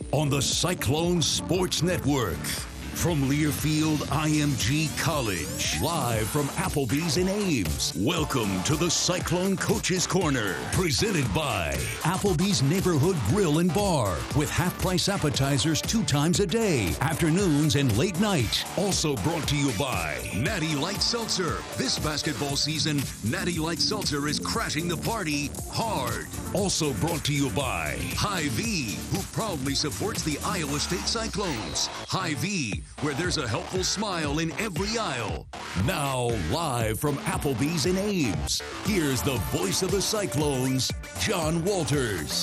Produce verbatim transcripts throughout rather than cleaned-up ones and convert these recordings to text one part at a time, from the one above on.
on the Cyclone Sports Network. From Learfield I M G College, live from Applebee's in Ames. Welcome to the Cyclone Coaches Corner, presented by Applebee's Neighborhood Grill and Bar, with half-price appetizers two times a day, afternoons and late night. Also brought to you by Natty Light Seltzer. This basketball season, Natty Light Seltzer is crashing the party hard. Also brought to you by Hy-Vee, who proudly supports the Iowa State Cyclones. Hy-Vee, where there's a helpful smile in every aisle. Now, live from Applebee's in Ames, here's the voice of the Cyclones, John Walters.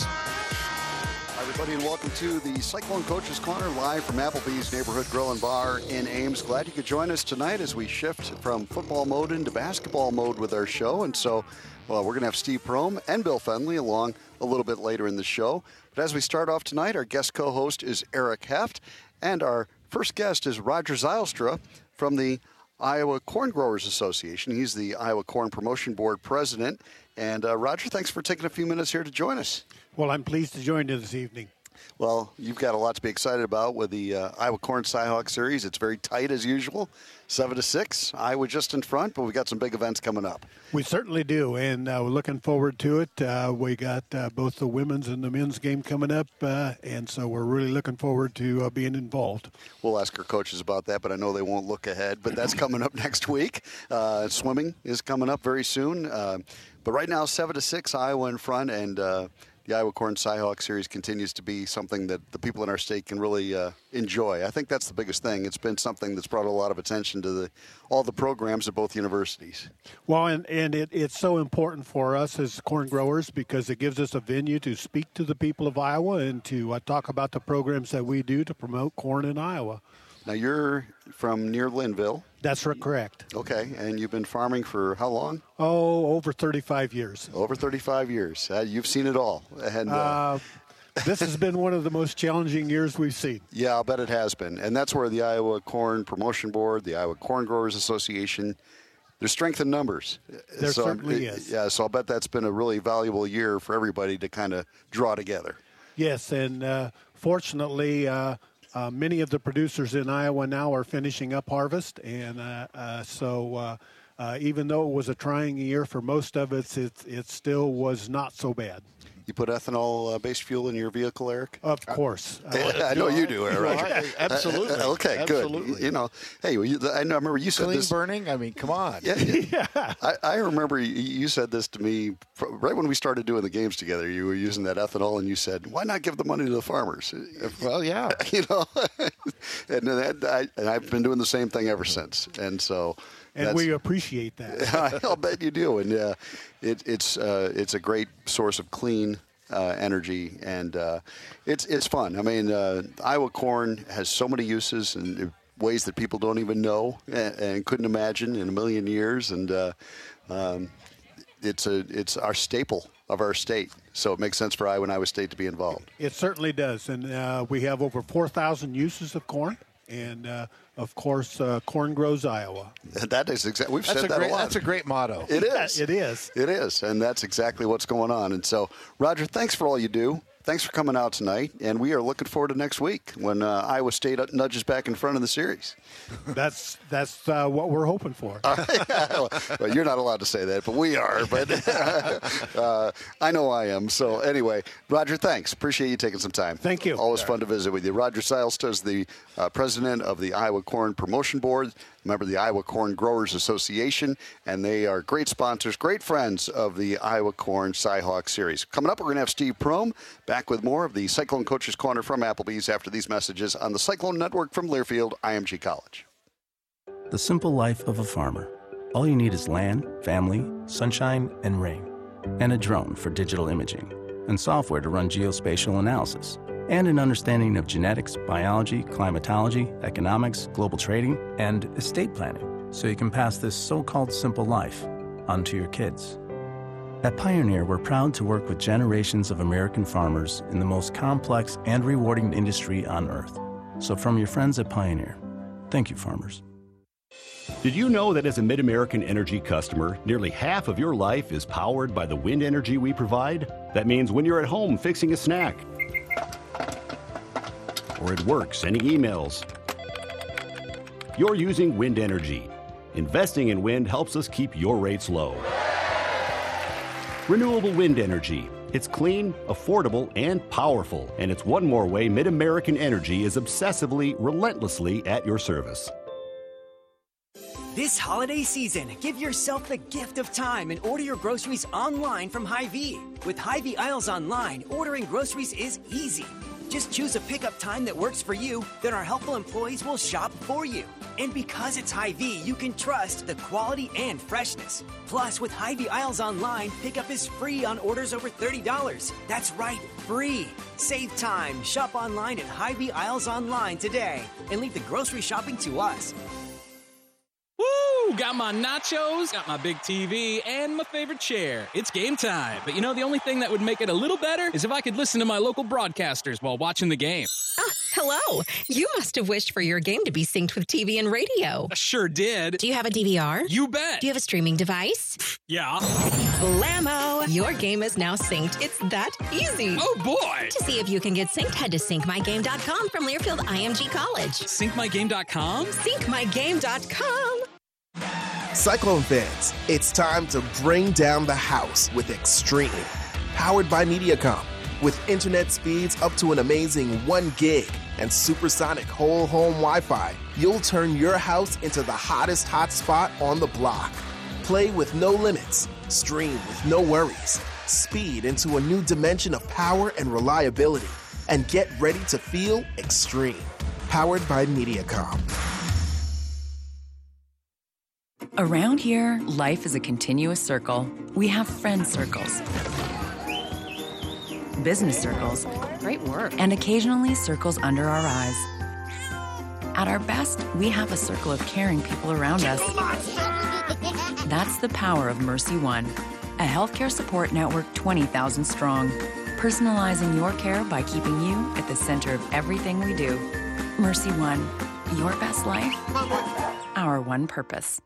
Hi, everybody, and welcome to the Cyclone Coaches Corner, live from Applebee's Neighborhood Grill and Bar in Ames. Glad you could join us tonight as we shift from football mode into basketball mode with our show. And so, well, we're going to have Steve Prohm and Bill Fenley along a little bit later in the show. But as we start off tonight, our guest co-host is Eric Heft, and our first guest is Roger Zylstra from the Iowa Corn Growers Association. He's the Iowa Corn Promotion Board president. And uh, Roger, thanks for taking a few minutes here to join us. Well, I'm pleased to join you this evening. Well, you've got a lot to be excited about with the uh, Iowa Corn Cyhawk Series. It's very tight as usual, seven to six. Iowa just in front, but we got some big events coming up. We certainly do, and uh, we're looking forward to it. Uh, we got uh, both the women's and the men's game coming up, uh, and so we're really looking forward to uh, being involved. We'll ask our coaches about that, but I know they won't look ahead. But that's coming up next week. Uh, swimming is coming up very soon. Uh, but right now, seven to six, Iowa in front, and uh, the Iowa Corn Cyhawk Series continues to be something that the people in our state can really uh, enjoy. I think that's the biggest thing. It's been something that's brought a lot of attention to the all the programs at both universities. Well, and, and it, it's so important for us as corn growers because it gives us a venue to speak to the people of Iowa and to uh, talk about the programs that we do to promote corn in Iowa. Now, you're from near Linville. That's correct. Okay, and you've been farming for how long? Oh, over thirty-five years. Over thirty-five years. Uh, you've seen it all. And uh, uh, this has been one of the most challenging years we've seen. Yeah, I'll bet it has been. And that's where the Iowa Corn Promotion Board, the Iowa Corn Growers Association, there's strength in numbers. There so, certainly it, is. Yeah, so I'll bet that's been a really valuable year for everybody to kind of draw together. Yes, and uh, fortunately, uh, Uh, many of the producers in Iowa now are finishing up harvest, and uh, uh, so uh, uh, even though it was a trying year for most of us, it, it still was not so bad. You put ethanol-based uh, fuel in your vehicle, Eric? Of course. Uh, I know you do, Eric. Well, I, absolutely. Uh, okay, absolutely. good. You know, hey, you, I remember you said Clean this. burning? I mean, come on. Yeah. yeah. I, I remember you said this to me right when we started doing the games together. You were using that ethanol, and you said, why not give the money to the farmers? Well, yeah. You know, and, that, I, and I've been doing the same thing ever since. And so. And we appreciate that. I'll bet you do. And uh, it, it's uh, it's a great source of clean uh, energy, and uh, it's it's fun. I mean, uh, Iowa corn has so many uses and ways that people don't even know and, and couldn't imagine in a million years. And uh, um, it's a it's our staple of our state, so it makes sense for Iowa and Iowa State to be involved. It certainly does, and uh, we have over four thousand uses of corn. And, uh, of course, uh, corn grows Iowa. That is exactly, we've that's said a that great, a lot. That's a great motto. It is. It is. It is, and that's exactly what's going on. And so, Roger, thanks for all you do. Thanks for coming out tonight, and we are looking forward to next week when uh, Iowa State nudges back in front of the series. That's that's uh, what we're hoping for. Uh, well, you're not allowed to say that, but we are. But uh, I know I am. So anyway, Roger, thanks. Appreciate you taking some time. Thank you. Always fun to visit with you. Roger Zylstra is the uh, president of the Iowa Corn Promotion Board, member of the Iowa Corn Growers Association, and they are great sponsors, great friends of the Iowa Corn Cyhawk Series. Coming up, we're going to have Steve Prohm back with more of the Cyclone Coaches Corner from Applebee's after these messages on the Cyclone Network from Learfield I M G College. The simple life of a farmer. All you need is land, family, sunshine, and rain. And a drone for digital imaging. And software to run geospatial analysis. And an understanding of genetics, biology, climatology, economics, global trading, and estate planning. So you can pass this so-called simple life on to your kids. At Pioneer, we're proud to work with generations of American farmers in the most complex and rewarding industry on earth. So from your friends at Pioneer, thank you, farmers. Did you know that as a Mid-American Energy customer, nearly half of your life is powered by the wind energy we provide? That means when you're at home fixing a snack, or at work sending emails. You're using wind energy. Investing in wind helps us keep your rates low. Renewable wind energy. It's clean, affordable, and powerful. And it's one more way Mid-American Energy is obsessively, relentlessly at your service. This holiday season, give yourself the gift of time and order your groceries online from Hy-Vee. With Hy-Vee Aisles Online, ordering groceries is easy. Just choose a pickup time that works for you, then our helpful employees will shop for you. And because it's Hy-Vee, you can trust the quality and freshness. Plus, with Hy-Vee Aisles Online, pickup is free on orders over thirty dollars. That's right, free. Save time. Shop online at Hy-Vee Aisles Online today and leave the grocery shopping to us. Woo! Got my nachos, got my big T V, and my favorite chair. It's game time. But you know, the only thing that would make it a little better is if I could listen to my local broadcasters while watching the game. Ah, hello. You must have wished for your game to be synced with T V and radio. I sure did. Do you have a D V R? You bet. Do you have a streaming device? Yeah. Blammo! Your game is now synced. It's that easy. Oh, boy. To see if you can get synced, head to sync my game dot com from Learfield I M G College. sync my game dot com? sync my game dot com. Cyclone fans, it's time to bring down the house with Extreme. Powered by Mediacom. With internet speeds up to an amazing one gig and supersonic whole home Wi-Fi, you'll turn your house into the hottest hotspot on the block. Play with no limits. Stream with no worries. Speed into a new dimension of power and reliability. And get ready to feel extreme. Powered by Mediacom. Around here, life is a continuous circle. We have friend circles, business circles, great work, and occasionally circles under our eyes. At our best, we have a circle of caring people around us. That's the power of Mercy One, a healthcare support network twenty thousand strong, personalizing your care by keeping you at the center of everything we do. Mercy One, your best life, our one purpose.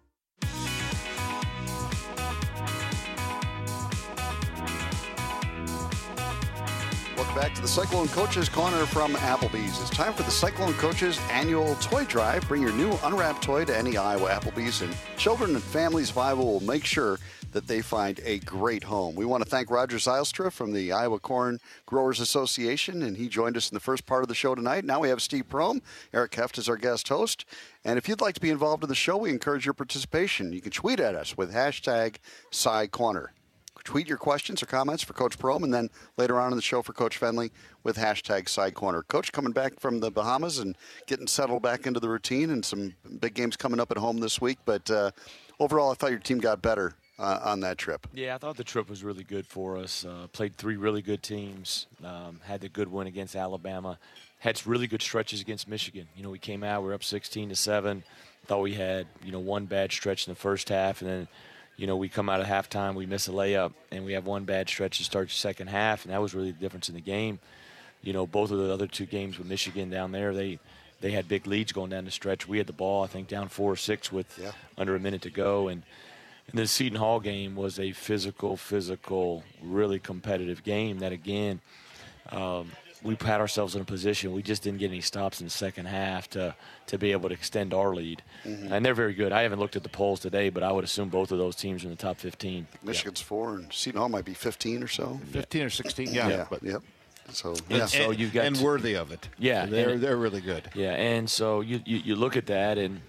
Welcome back to the Cyclone Coaches Corner from Applebee's. It's time for the Cyclone Coaches annual toy drive. Bring your new unwrapped toy to any Iowa Applebee's, and children and families of Iowa will make sure that they find a great home. We want to thank Roger Zylstra from the Iowa Corn Growers Association, and he joined us in the first part of the show tonight. Now we have Steve Prohm. Eric Heft is our guest host. And if you'd like to be involved in the show, we encourage your participation. You can tweet at us with hashtag SciCorner. Tweet your questions or comments for Coach Prohm, and then later on in the show for Coach Fenley with hashtag SciCorner. Coach, coming back from the Bahamas and getting settled back into the routine, and some big games coming up at home this week. But uh, overall, I thought your team got better uh, on that trip. Yeah, I thought the trip was really good for us. Uh, played three really good teams. Um, had the good win against Alabama. Had really good stretches against Michigan. You know, we came out, we were up sixteen to seven. Thought we had, you know, one bad stretch in the first half, and then you know, we come out at halftime, we miss a layup, and we have one bad stretch to start the second half, and that was really the difference in the game. You know, both of the other two games with Michigan down there, they they had big leads going down the stretch. We had the ball, I think, down four or six with yeah. under a minute to go. And, and the Seton Hall game was a physical, physical, really competitive game that, again, um, we had ourselves in a position. We just didn't get any stops in the second half to, to be able to extend our lead. Mm-hmm. And they're very good. I haven't looked at the polls today, but I would assume both of those teams are in the top fifteen. Michigan's yeah. four, and Seton Hall might be fifteen or so. fifteen or sixteen, yeah. yeah. But yep. So, yeah. and, so you got and worthy of it. Yeah. They're, and, they're really good. Yeah, and so you, you, you look at that, and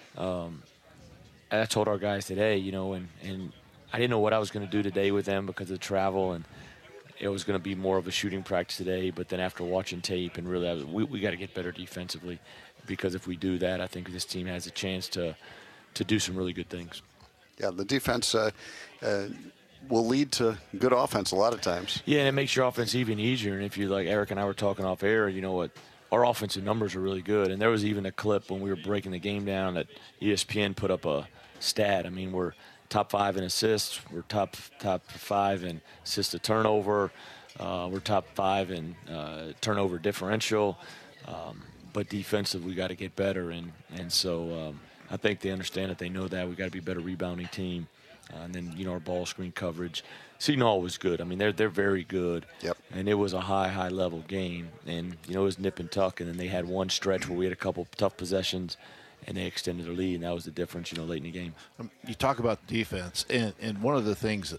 um, I told our guys today, you know, and, and I didn't know what I was going to do today with them because of travel, and it was going to be more of a shooting practice today. But then after watching tape and really, I was, we, we got to get better defensively, because if we do that, I think this team has a chance to to do some really good things. Yeah, the defense uh, uh, will lead to good offense a lot of times. Yeah, and it makes your offense even easier. And if you, like Eric and I were talking off air, you know what, our offensive numbers are really good. And there was even a clip when we were breaking the game down that E S P N put up a stat. I mean, we're top five in assists. We're top top five in assist to turnover. Uh, we're top five in uh, turnover differential. Um, but defensive, we got to get better. And, and so um, I think they understand that. They know that. We got to be a better rebounding team. Uh, and then, you know, our ball screen coverage. Seton Hall was good. I mean, they're they're very good. Yep. and it was a high, high-level game. And, you know, it was nip and tuck, and then they had one stretch where we had a couple tough possessions, and they extended their lead, and that was the difference, you know, late in the game. Um, you talk about defense, and, and one of the things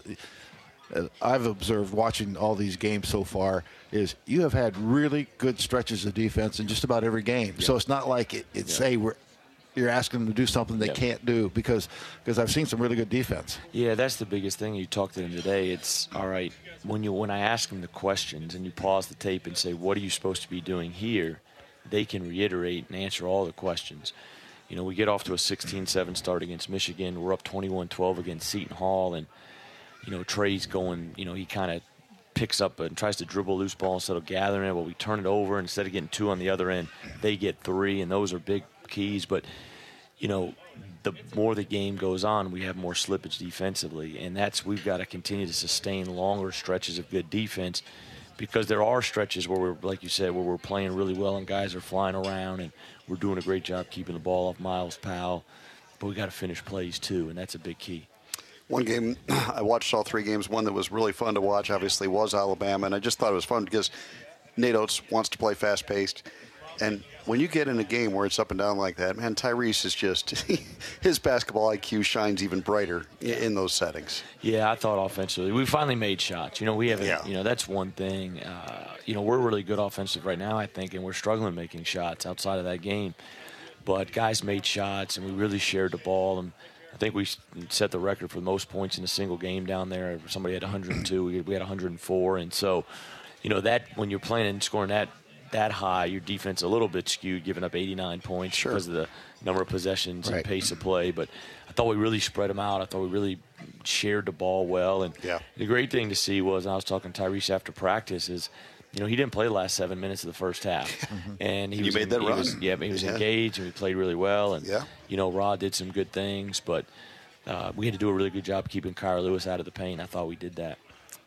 uh, I've observed watching all these games so far is you have had really good stretches of defense in just about every game. Yeah. So it's not like it, it's Yeah. hey, we're you're asking them to do something they Yep. can't do because because I've seen some really good defense. Yeah, that's the biggest thing. You talk to them today. It's all right when you when I ask them the questions and you pause the tape and say, "What are you supposed to be doing here?" They can reiterate and answer all the questions. You know, we get off to a sixteen seven start against Michigan. We're up twenty-one twelve against Seton Hall, and you know Trey's going. You know, he kind of picks up and tries to dribble a loose ball instead of gathering it. Well, we turn it over, and instead of getting two on the other end, they get three, and those are big keys. But you know, the more the game goes on, we have more slippage defensively, and that's we've got to continue to sustain longer stretches of good defense, because there are stretches where we're, like you said, where we're playing really well and guys are flying around and we're doing a great job keeping the ball off Miles Powell, but we got to finish plays too, and that's a big key. One game, I watched all three games. One that was really fun to watch, obviously, was Alabama, and I just thought it was fun because Nate Oates wants to play fast-paced. And when you get in a game where it's up and down like that, man, Tyrese is just – his basketball I Q shines even brighter in those settings. Yeah, I thought offensively. We finally made shots. You know, we haven't Yeah. – you know, that's one thing. Uh, you know, we're really good offensive right now, I think, and we're struggling making shots outside of that game. But guys made shots, and we really shared the ball. And I think we set the record for the most points in a single game down there. Somebody had one hundred two. We had one hundred four. And so, you know, that when you're playing and scoring that – that high, your defense a little bit skewed, giving up eighty-nine points sure. because of the number of possessions right. and pace of play. But I thought we really spread them out. I thought we really shared the ball well. And yeah. the great thing to see was, and I was talking to Tyrese after practice, is you know he didn't play the last seven minutes of the first half, mm-hmm. and he you was made that he run. Was, yeah, he was yeah. engaged and we played really well. And yeah. you know Rod did some good things, but uh, we had to do a really good job keeping Kyra Lewis out of the paint. I thought we did that.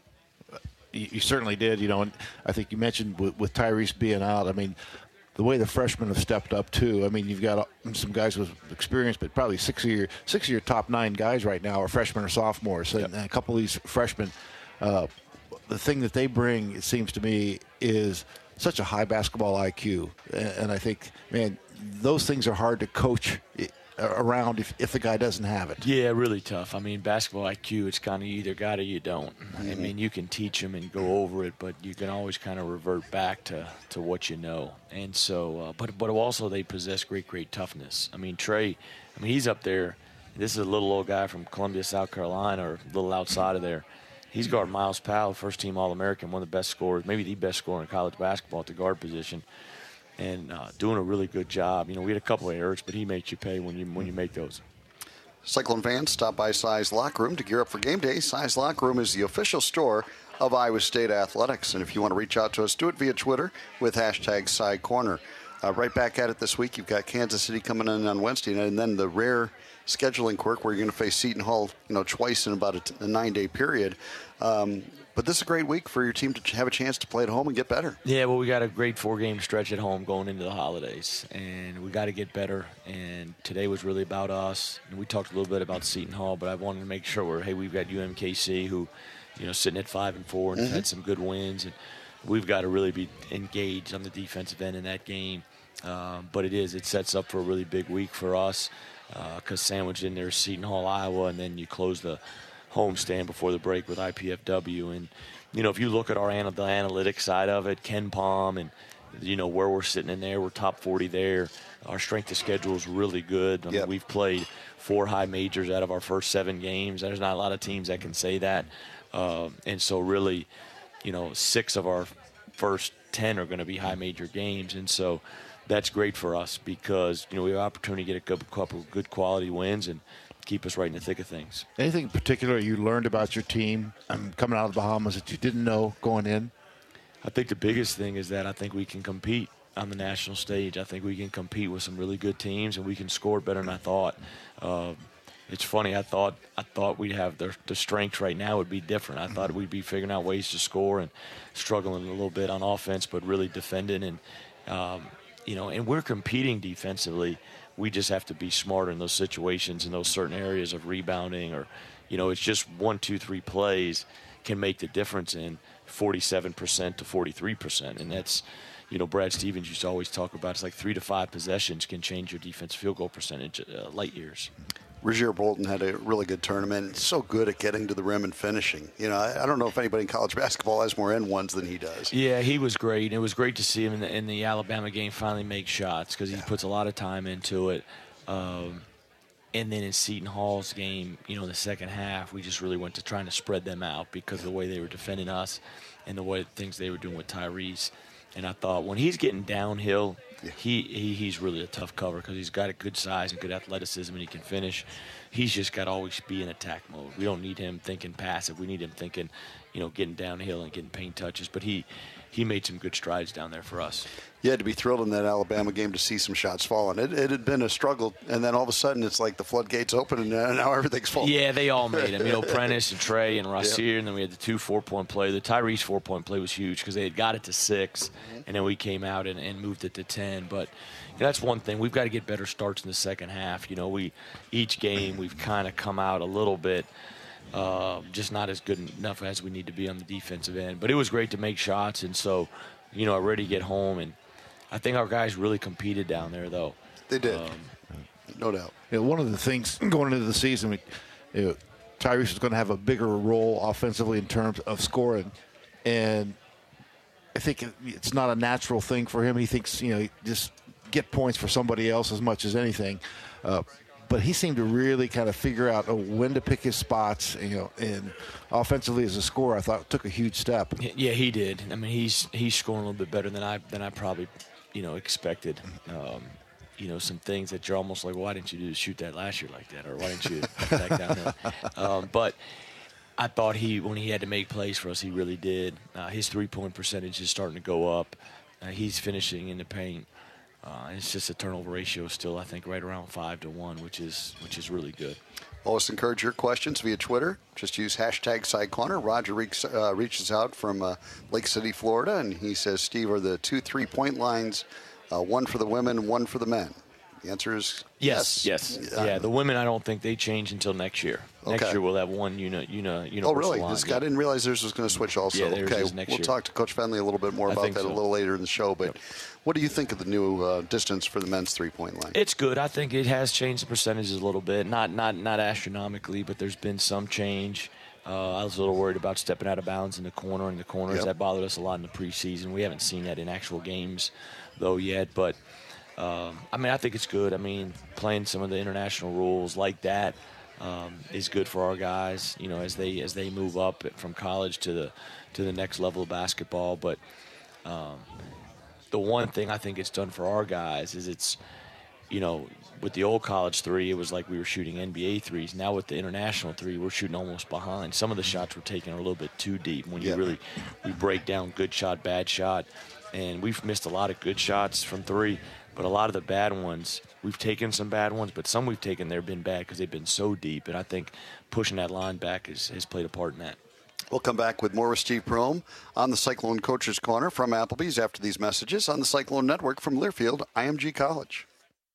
You, you certainly did, you know, and I think you mentioned with, with Tyrese being out, I mean, the way the freshmen have stepped up too. I mean, you've got some guys with experience, but probably six of your six of your top nine guys right now are freshmen or sophomores. Yep. And a couple of these freshmen, uh, the thing that they bring, it seems to me, is such a high basketball I Q, and, and I think, man, those things are hard to coach around if, if the guy doesn't have it. Yeah, really tough. I mean, basketball I Q, it's kind of you either got it or you don't. Mm-hmm. I mean, you can teach them and go over it, but you can always kind of revert back to, to what you know. And so, uh, but but also they possess great, great toughness. I mean, Trey, I mean, he's up there. This is a little old guy from Columbia, South Carolina, or a little outside of there. He's guarding Miles Powell, first-team All-American, one of the best scorers, maybe the best scorer in college basketball at the guard position. And uh, doing a really good job. You know, we had a couple of errors, but he makes you pay when you when you make those. Cyclone fans, stop by Size Locker Room to gear up for game day. Size Locker Room is the official store of Iowa State Athletics. And if you want to reach out to us, do it via Twitter with hashtag Side Corner. Uh, right back at it this week. You've got Kansas City coming in on Wednesday, and then the rare scheduling quirk where you're going to face Seton Hall, you know, twice in about a, t- a nine-day period. Um, But this is a great week for your team to have a chance to play at home and get better. Yeah, well, we got a great four-game stretch at home going into the holidays, and we got to get better. And today was really about us. And we talked a little bit about Seton Hall, but I wanted to make sure we're, hey, we've got U M K C who, you know, sitting at five and four and mm-hmm. had some good wins, and we've got to really be engaged on the defensive end in that game. Um, but it is, it sets up for a really big week for us because uh, sandwiched in there is Seton Hall, Iowa, and then you close the homestand before the break with I P F W. And, you know, if you look at our the analytics side of it, Ken Palm and, you know, where we're sitting in there, we're top forty there. Our strength of schedule is really good. I mean, yep. We've played four high majors out of our first seven games. There's not a lot of teams that can say that. Uh, and so really, you know, six of our first ten are going to be high major games. And so that's great for us because, you know, we have opportunity to get a couple of good quality wins and keep us right in the thick of things. Anything in particular you learned about your team um, coming out of the Bahamas that you didn't know going in? I think the biggest thing is that I think we can compete on the national stage. I think we can compete with some really good teams, and we can score better than I thought. Uh, it's funny. I thought I thought we'd have the, the strengths right now would be different. I thought we'd be figuring out ways to score and struggling a little bit on offense, but really defending and um, you know, and we're competing defensively. We just have to be smarter in those situations, in those certain areas of rebounding, or, you know, it's just one, two, three plays can make the difference in forty-seven percent to forty-three percent. And that's, you know, Brad Stevens used to always talk about, it's like three to five possessions can change your defense field goal percentage uh, light years. Rasir Bolton had a really good tournament. So good at getting to the rim and finishing. You know, I, I don't know if anybody in college basketball has more N ones than he does. Yeah, he was great. It was great to see him in the, in the Alabama game finally make shots because he yeah. puts a lot of time into it. Um, and then in Seton Hall's game, you know, in the second half, we just really went to trying to spread them out because of the way they were defending us and the way things they were doing with Tyrese. And I thought when he's getting downhill, yeah. he, he he's really a tough cover because he's got a good size and good athleticism and he can finish. He's just got to always be in attack mode. We don't need him thinking passive. We need him thinking, you know, getting downhill and getting paint touches. But he, he made some good strides down there for us. You had to be thrilled in that Alabama game to see some shots falling. It, it had been a struggle, and then all of a sudden it's like the floodgates open, and now everything's falling. Yeah, they all made them. You know, Prentice and Trey and Rasir, yep. and then we had the two four-point play. The Tyrese four-point play was huge because they had got it to six, mm-hmm. and then we came out and, and moved it to ten. But you know, that's one thing. We've got to get better starts in the second half. You know, we each game we've kind of come out a little bit uh, just not as good enough as we need to be on the defensive end. But it was great to make shots, and so, you know, ready to get home. And I think our guys really competed down there, though. They did, um, no doubt. You know, one of the things going into the season, we, you know, Tyrese is going to have a bigger role offensively in terms of scoring, and I think it's not a natural thing for him. He thinks, you know, just get points for somebody else as much as anything. Uh, but he seemed to really kind of figure out oh, when to pick his spots, you know, and offensively as a scorer, I thought took a huge step. Yeah, he did. I mean, he's he's scoring a little bit better than I than I probably, you know, expected. Um, you know, some things that you're almost like, well, why didn't you do shoot that last year like that, or why didn't you back down there? Um, but I thought he, when he had to make plays for us, he really did. Uh, his three-point percentage is starting to go up. Uh, he's finishing in the paint. Uh, it's just a turnover ratio still, I think, right around five to one, which is which is really good. Always encourage your questions via Twitter. Just use hashtag Side Corner. Roger reeks, uh, reaches out from uh, Lake City, Florida, and he says, Steve, are the two three-point lines, uh, one for the women, one for the men? The answer is yes. Yes. yes. Yeah, the women, I don't think they change until next year. Okay. Next year we'll have one uni, uni, universal Oh, really? line. This guy, I didn't realize theirs was going to switch also. Yeah, theirs okay, is next we'll year. talk to Coach Fenley a little bit more I about that so. a little later in the show. But yep. what do you think of the new uh, distance for the men's three-point line? It's good. I think it has changed the percentages a little bit. Not not not astronomically, but there's been some change. Uh, I was a little worried about stepping out of bounds in the corner and the corners. Yep. That bothered us a lot in the preseason. We haven't seen that in actual games, though, yet. But, um, I mean, I think it's good. I mean, playing some of the international rules like that um, is good for our guys, you know, as they as they move up from college to the to the next level of basketball. But um, the one thing I think it's done for our guys is it's, you know, with the old college three, it was like we were shooting N B A threes. Now with the international three, we're shooting almost behind. Some of the shots we're taking are a little bit too deep. When you yeah. really we break down good shot, bad shot, and we've missed a lot of good shots from three, but a lot of the bad ones, we've taken some bad ones, but some we've taken, they've been bad because they've been so deep, and I think pushing that line back has, has played a part in that. We'll come back with more with Steve Prohm on the Cyclone Coaches Corner from Applebee's after these messages on the Cyclone Network from Learfield I M G College.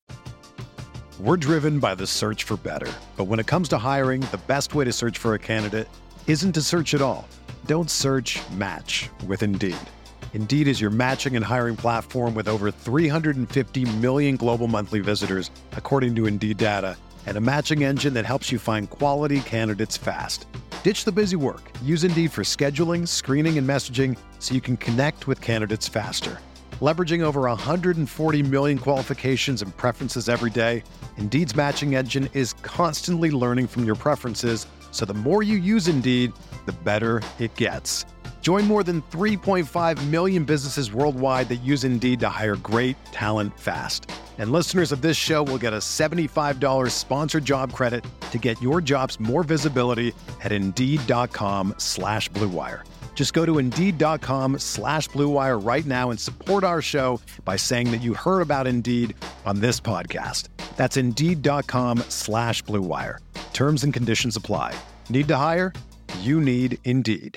We're driven by the search for better. But when it comes to hiring, the best way to search for a candidate isn't to search at all. Don't search, match with Indeed. Indeed is your matching and hiring platform with over three hundred fifty million global monthly visitors, according to Indeed data, and a matching engine that helps you find quality candidates fast. Ditch the busy work. Use Indeed for scheduling, screening, and messaging so you can connect with candidates faster. Leveraging over one hundred forty million qualifications and preferences every day, Indeed's matching engine is constantly learning from your preferences, so the more you use Indeed, the better it gets. Join more than three point five million businesses worldwide that use Indeed to hire great talent fast. And listeners of this show will get a seventy-five dollars sponsored job credit to get your jobs more visibility at Indeed.com slash Blue Wire. Just go to Indeed.com slash Blue Wire right now and support our show by saying that you heard about Indeed on this podcast. That's Indeed.com slash Blue Wire. Terms and conditions apply. Need to hire? You need Indeed.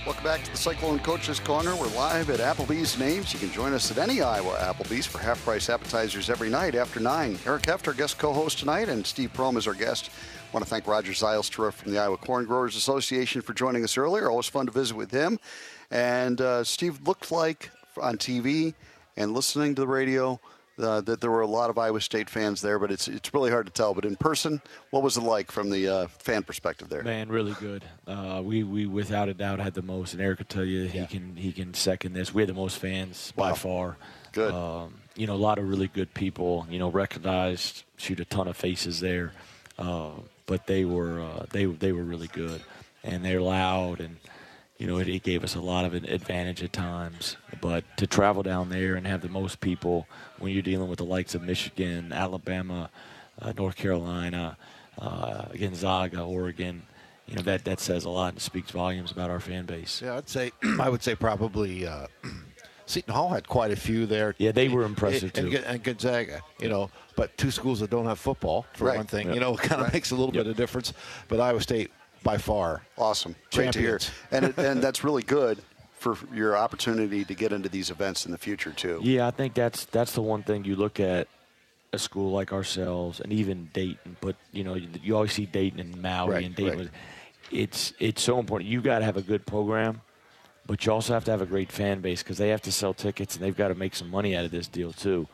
Welcome back to the Cyclone Coaches Corner. We're live at Applebee's in Ames. You can join us at any Iowa Applebee's for half-price appetizers every night after nine. Eric Heft, our guest co-host tonight, and Steve Prohm is our guest. I want to thank Roger Zylstra from the Iowa Corn Growers Association for joining us earlier. Always fun to visit with him. And uh, Steve, looked like on T V and listening to the radio uh, that there were a lot of Iowa State fans there, but it's it's really hard to tell. But in person, what was it like from the uh, fan perspective there? Man, really good. Uh, we we without a doubt had the most, and Eric could tell you he Yeah. can he can second this. We had the most fans by Wow. far. Good. Um, you know, a lot of really good people. You know, recognized, shoot a ton of faces there, uh, but they were uh, they they were really good, and they're loud, and you know it, it gave us a lot of an advantage at times. But to travel down there and have the most people when you're dealing with the likes of Michigan, Alabama, uh, North Carolina, uh, Gonzaga, Oregon, you know that that says a lot and speaks volumes about our fan base. Yeah, I'd say I would say probably uh, Seton Hall had quite a few there. Yeah, they were impressive and, too. And Gonzaga, you know, but two schools that don't have football for Right. one thing, Yep. you know, kind of Right. makes a little Yep. bit of difference. But Iowa State by far. Awesome. Great to hear. Champions. And, it, and that's really good for your opportunity to get into these events in the future, too. Yeah, I think that's that's the one thing you look at a school like ourselves, and even Dayton. But you know, you, you always see Dayton and Maui, Right, and Dayton. right. Was, it's it's so important. You got to have a good program, but you also have to have a great fan base because they have to sell tickets and they've got to make some money out of this deal too.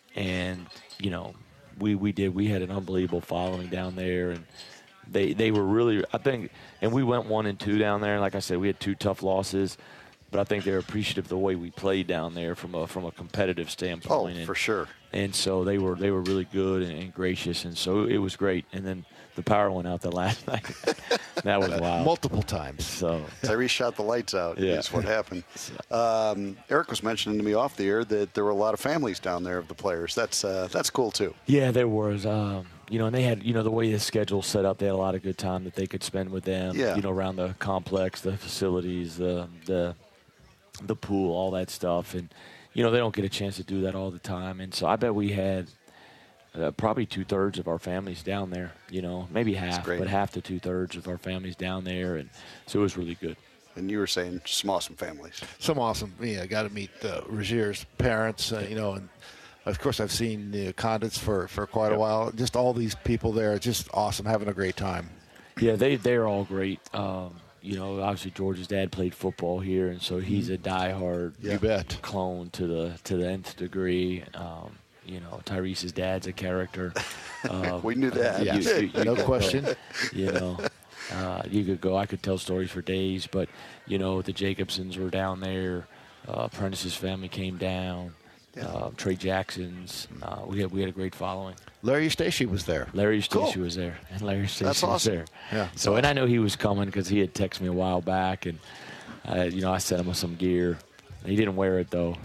And you know, we we did. We had an unbelievable following down there, and they they were really. I think, and we went one and two down there. Like I said, we had two tough losses. But I think they're appreciative of the way we played down there from a from a competitive standpoint. Oh, and, for sure. And so they were they were really good and, and gracious, and so it was great. And then the power went out the last night. That was wild. Multiple times. So Tyrese shot the lights out. Yeah. That's what happened. Um, Eric was mentioning to me off the air that there were a lot of families down there of the players. That's uh, that's cool, too. yeah, there was. Um, you know, and they had, you know, the way the schedule's set up, they had a lot of good time that they could spend with them. Yeah. You know, around the complex, the facilities, the the the pool, all that stuff. And, you know, they don't get a chance to do that all the time. And so I bet we had uh, probably two-thirds of our families down there, you know, maybe half, great. but half to two-thirds of our families down there. And so it was really good. And you were saying some awesome families. Some awesome. Yeah, I got to meet uh, Rogier's parents, uh, you know, and of course I've seen the Condits for, for quite a while. Just all these people there, just awesome, having a great time. Yeah, they, they're all great. Um, you know, obviously George's dad played football here, and so he's a diehard You bet. clone to the to the nth degree. Um, you know, Tyrese's dad's a character. Um, We knew that. you- you- you No could question. go, you know, uh, you could go. I could tell stories for days, but you know, the Jacobsons were down there. Uh, Prentice's family came down. Uh, Trey Jackson's. Uh, we had we had a great following. Larry Stacey was there. Larry Stacey Cool. was there, and Larry Stacey That's was awesome. there. Yeah. So, and I know he was coming because he had texted me a while back, and uh, you know, I sent him some gear. He didn't wear it though.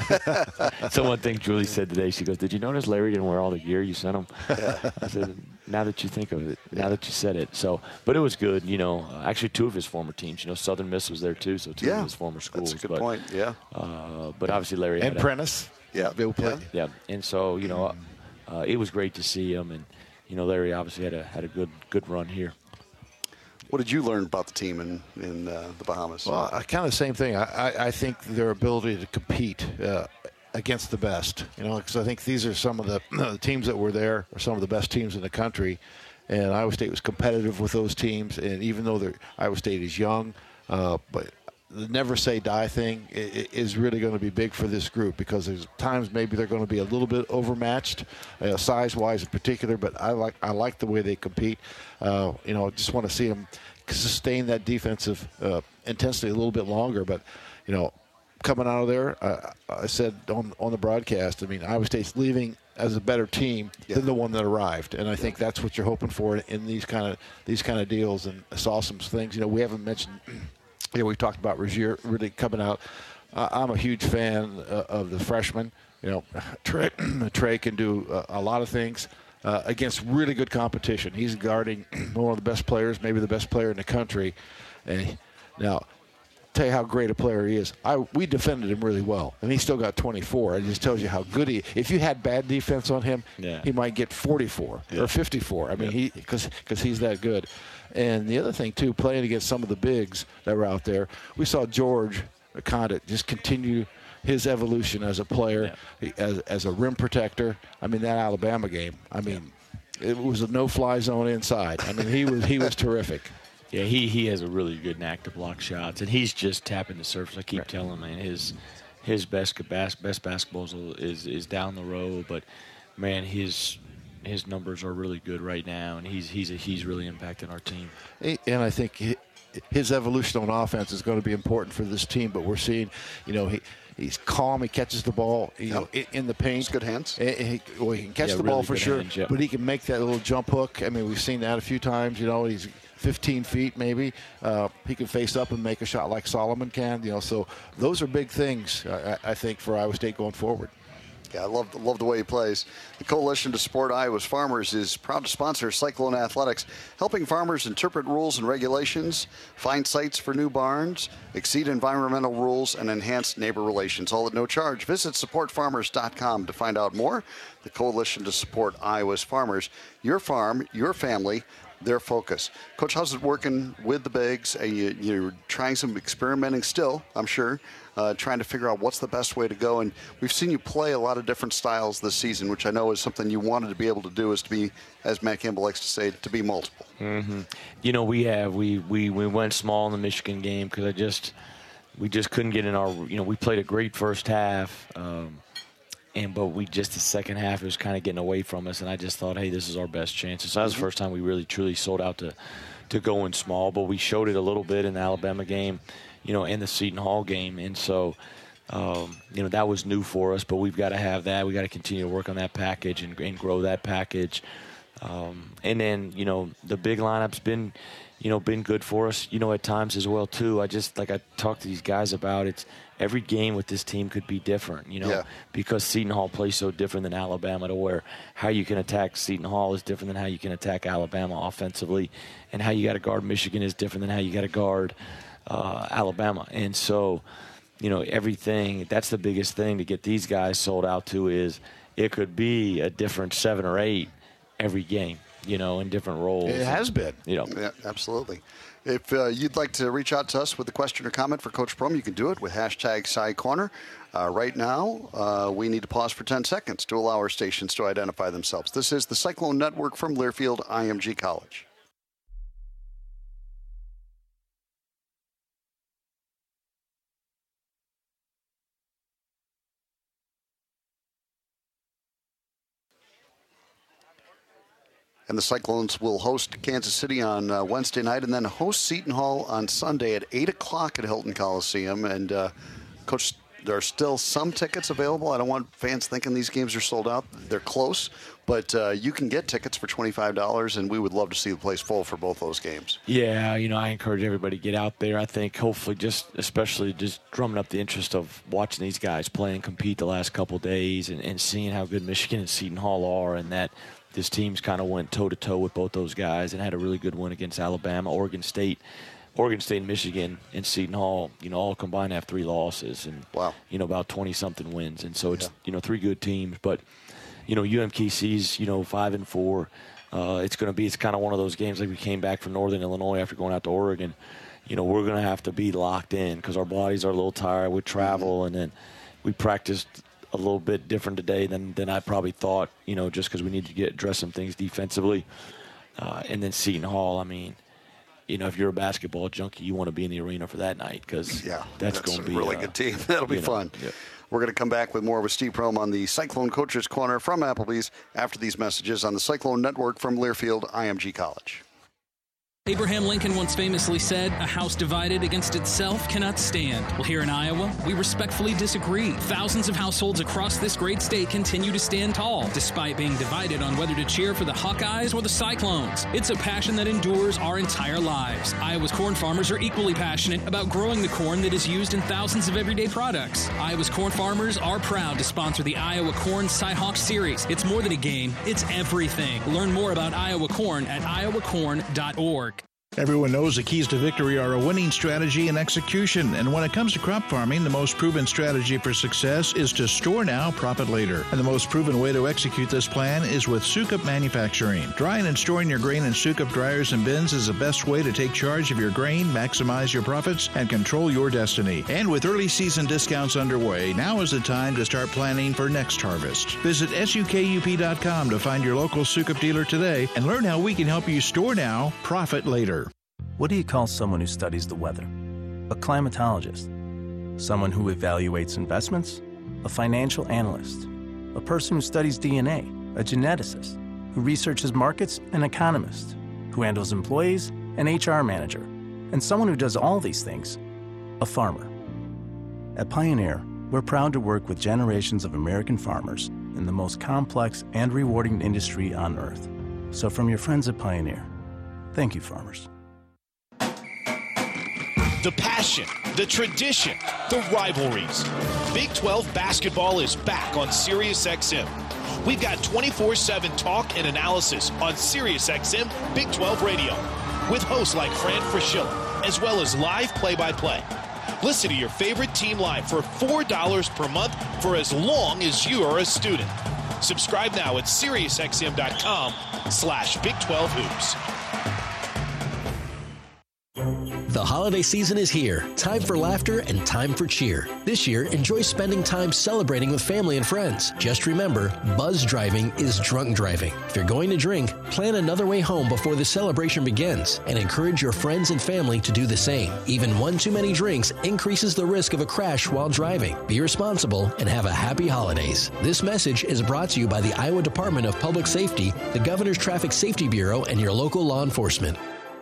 So one thing Julie said today, she goes, "Did you notice Larry didn't wear all the gear you sent him?" I said, "Now that you think of it, now that you said it." So, but it was good. You know, actually, two of his former teams. You know, Southern Miss was there too, so two Yeah, of his former schools. That's a good but, point. Yeah. Uh, but obviously, Larry And had a- Prentice. Yeah. They'll play. Yeah. yeah, and so you know, uh, it was great to see him, and you know, Larry obviously had a had a good good run here. What did you learn about the team in, in uh, the Bahamas? Well, I, kind of the same thing. I, I, I think their ability to compete uh, against the best, you know, because I think these are some of the, the teams that were there are some of the best teams in the country, and Iowa State was competitive with those teams. And even though they're, Iowa State is young, uh, but the never say die thing i- is really going to be big for this group because there's times maybe they're going to be a little bit overmatched, uh, size-wise in particular. But I like I like the way they compete. Uh, you know, just want to see them sustain that defensive uh, intensity a little bit longer. But you know, coming out of there, uh, I said on on the broadcast, I mean, Iowa State's leaving as a better team Yeah. than the one that arrived, and I think that's what you're hoping for in these kind of these kind of deals. And I saw some things. You know, we haven't mentioned. You know, we talked about Rozier really coming out. Uh, I'm a huge fan uh, of the freshman. You know, Trey, Trey can do uh, a lot of things uh, against really good competition. He's guarding one of the best players, maybe the best player in the country. And now, tell you how great a player he is. I we defended him really well, and he still got twenty-four. It just tells you how good he. If you had bad defense on him, yeah. he might get forty-four yeah. or fifty-four. I mean, yeah. he because because he's that good. And the other thing too, playing against some of the bigs that were out there, we saw George Conditt just continue his evolution as a player, yeah. as as a rim protector. I mean, that Alabama game. I mean, yeah. it was a no-fly zone inside. I mean, he was he was terrific. Yeah, he, he has a really good knack to block shots, and he's just tapping the surface. I keep right. telling him, man, his his best best, best basketball is is down the road, but man, his his numbers are really good right now, and he's he's a, he's really impacting our team. And I think he, his evolution on offense is going to be important for this team. But we're seeing, you know, he. He's calm. He catches the ball, you know, in, in the paint. He's good hands. He, well, he can catch yeah, the really ball for sure, hands, yep. but he can make that little jump hook. I mean, we've seen that a few times. You know, he's fifteen feet maybe. Uh, he can face up and make a shot like Solomon can. You know, so those are big things, I, I think, for Iowa State going forward. Yeah, I love, love the way he plays. The Coalition to Support Iowa's Farmers is proud to sponsor Cyclone Athletics, helping farmers interpret rules and regulations, find sites for new barns, exceed environmental rules, and enhance neighbor relations, all at no charge. Visit support farmers dot com to find out more. The Coalition to Support Iowa's Farmers, your farm, your family, their focus. Coach, how's it working with the bigs? Uh, you, you're trying some experimenting still, I'm sure. Uh, trying to figure out what's the best way to go. And we've seen you play a lot of different styles this season, which I know is something you wanted to be able to do, is to be, as Matt Campbell likes to say, to be multiple. Mm-hmm. You know, we have. We, we, we went small in the Michigan game because I just we just couldn't get in our, you know, we played a great first half, um, and but we just the second half it was kind of getting away from us, and I just thought, hey, this is our best chance. So that was the first time we really truly sold out to, to going small, but we showed it a little bit in the Alabama game, you know, and the Seton Hall game. And so, um, you know, that was new for us, but we've got to have that. We got to continue to work on that package and, and grow that package. Um, and then, you know, the big lineup's been, you know, been good for us, you know, at times as well, too. I just, like I talked to these guys about, it's every game with this team could be different, you know, yeah. because Seton Hall plays so different than Alabama, to where how you can attack Seton Hall is different than how you can attack Alabama offensively, and how you got to guard Michigan is different than how you got to guard Uh, Alabama. And so, you know, everything, that's the biggest thing to get these guys sold out to, is it could be a different seven or eight every game, you know, in different roles. It has been. You know. Yeah, absolutely. If uh, you'd like to reach out to us with a question or comment for Coach Prohm, you can do it with hashtag SciCorner. Uh, right now, uh, we need to pause for ten seconds to allow our stations to identify themselves. This is the Cyclone Network from Learfield I M G College. And the Cyclones will host Kansas City on uh, Wednesday night, and then host Seton Hall on Sunday at eight o'clock at Hilton Coliseum. And, uh, Coach, there are still some tickets available. I don't want fans thinking these games are sold out. They're close, but uh, you can get tickets for twenty-five dollars, and we would love to see the place full for both those games. Yeah, you know, I encourage everybody to get out there. I think hopefully just especially just drumming up the interest of watching these guys play and compete the last couple days, and, and seeing how good Michigan and Seton Hall are, and that this team's kind of went toe-to-toe with both those guys and had a really good win against Alabama. Oregon State, Oregon State and Michigan and Seton Hall, you know, all combined have three losses and, wow. you know, about twenty-something wins. And so it's, yeah. you know, three good teams. But, you know, U M K C's, you know, five and four. Uh, it's going to be, it's kind of one of those games like we came back from Northern Illinois after going out to Oregon. You know, we're going to have to be locked in because our bodies are a little tired with travel, mm-hmm. and then we practiced a little bit different today than, than I probably thought, you know, just because we need to get address some things defensively. Uh, and then Seton Hall, I mean, you know, if you're a basketball junkie, you want to be in the arena for that night because yeah, that's, that's going to be a really uh, good team. That'll be fun. Know, yeah. We're going to come back with more with Steve Prohm on the Cyclone Coaches Corner from Applebee's after these messages on the Cyclone Network from Learfield I M G College. Abraham Lincoln once famously said, "A house divided against itself cannot stand." Well, here in Iowa, we respectfully disagree. Thousands of households across this great state continue to stand tall, despite being divided on whether to cheer for the Hawkeyes or the Cyclones. It's a passion that endures our entire lives. Iowa's corn farmers are equally passionate about growing the corn that is used in thousands of everyday products. Iowa's corn farmers are proud to sponsor the Iowa Corn Cyhawk Series. It's more than a game, it's everything. Learn more about Iowa corn at iowa corn dot org. Everyone knows the keys to victory are a winning strategy and execution. And when it comes to crop farming, the most proven strategy for success is to store now, profit later. And the most proven way to execute this plan is with Sukup Manufacturing. Drying and storing your grain in Sukup dryers and bins is the best way to take charge of your grain, maximize your profits, and control your destiny. And with early season discounts underway, now is the time to start planning for next harvest. Visit S U K U P dot com to find your local Sukup dealer today and learn how we can help you store now, profit later. What do you call someone who studies the weather? A climatologist. Someone who evaluates investments? A financial analyst. A person who studies D N A? A geneticist. Who researches markets? An economist. Who handles employees? An H R manager. And someone who does all these things? A farmer. At Pioneer, we're proud to work with generations of American farmers in the most complex and rewarding industry on earth. So from your friends at Pioneer, thank you, farmers. The passion, the tradition, the rivalries. Big twelve basketball is back on SiriusXM. We've got twenty-four seven talk and analysis on SiriusXM Big twelve Radio with hosts like Fran Fraschilla, as well as live play-by-play. Listen to your favorite team live for four dollars per month for as long as you are a student. Subscribe now at SiriusXM.com slash Big 12 Hoops. The holiday season is here. Time for laughter and time for cheer. This year, enjoy spending time celebrating with family and friends. Just remember, buzz driving is drunk driving. If you're going to drink, plan another way home before the celebration begins and encourage your friends and family to do the same. Even one too many drinks increases the risk of a crash while driving. Be responsible and have a happy holidays. This message is brought to you by the Iowa Department of Public Safety, the Governor's Traffic Safety Bureau, and your local law enforcement.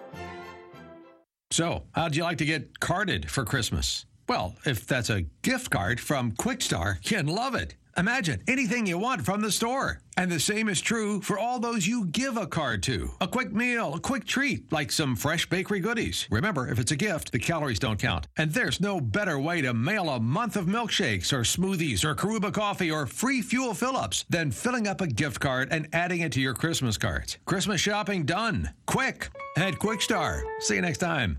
So, how'd you like to get carded for Christmas? Well, if that's a gift card from Quickstar, you'd love it. Imagine anything you want from the store. And the same is true for all those you give a card to. A quick meal, a quick treat, like some fresh bakery goodies. Remember, if it's a gift, the calories don't count. And there's no better way to mail a month of milkshakes or smoothies or Karuba coffee or free fuel fill-ups than filling up a gift card and adding it to your Christmas cards. Christmas shopping done. Quick. At Quickstar. See you next time.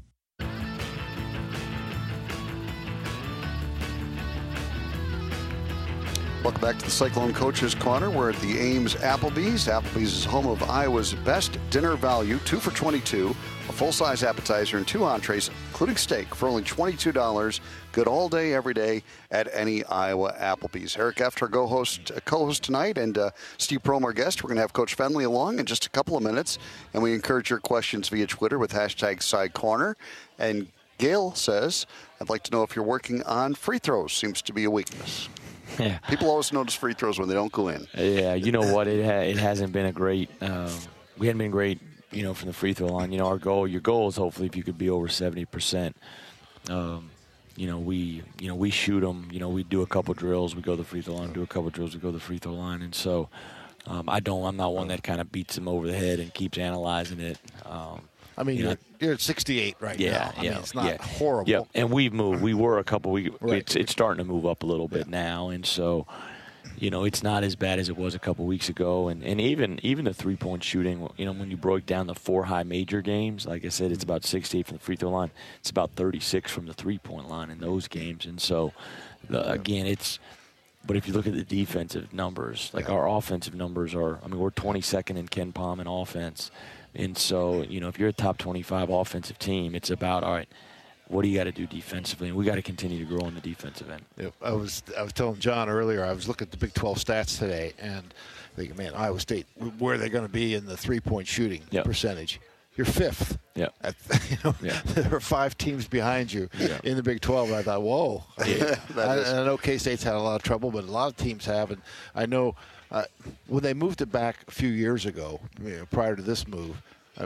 Welcome back to the Cyclone Coaches Corner. We're at the Ames Applebee's. Applebee's is home of Iowa's best dinner value, two for twenty-two, a full-size appetizer and two entrees, including steak, for only twenty-two dollars. Good all day, every day at any Iowa Applebee's. Eric Efter, go host, co-host tonight, and uh, Steve Prohm, our guest. We're going to have Coach Fenley along in just a couple of minutes, and we encourage your questions via Twitter with hashtag SideCorner. And Gail says, I'd like to know if you're working on free throws. Seems to be a weakness. Yeah. People always notice free throws when they don't go in. Yeah, you know what? It ha- it hasn't been a great um, – we hadn't been great, you know, from the free throw line. You know, our goal – your goal is hopefully if you could be over seventy percent. Um, you know, we you know we shoot them. You know, we do a couple drills. We go to the free throw line. Do a couple drills. We go to the free throw line. And so um, I don't – I'm not one that kind of beats them over the head and keeps analyzing it. Um, I mean, you you're, know, you're at sixty-eight right yeah, now. I yeah, mean, it's not yeah. horrible. Yeah, and we've moved. We were a couple weeks. Right. It's, it's starting to move up a little bit yeah. now, and so, you know, it's not as bad as it was a couple weeks ago. And, and even even the three-point shooting, you know, when you broke down the four high major games, like I said, it's about sixty-eight from the free throw line. It's about thirty-six from the three-point line in those games. And so, the, again, it's – but if you look at the defensive numbers, like yeah. our offensive numbers are – I mean, we're twenty-second in Ken Pom in offense. And so, you know, if you're a top twenty-five offensive team, it's about, all right, what do you got to do defensively? And we got to continue to grow on the defensive end. Yeah, I was I was telling John earlier, I was looking at the Big twelve stats today, and thinking, man, Iowa State, where are they going to be in the three-point shooting yep. percentage? You're fifth. Yeah. You know, yeah. There are five teams behind you yeah. in the Big twelve. And I thought, whoa. Yeah. I, and I know K-State's had a lot of trouble, but a lot of teams have. And I know uh, when they moved it back a few years ago, you know, prior to this move, uh,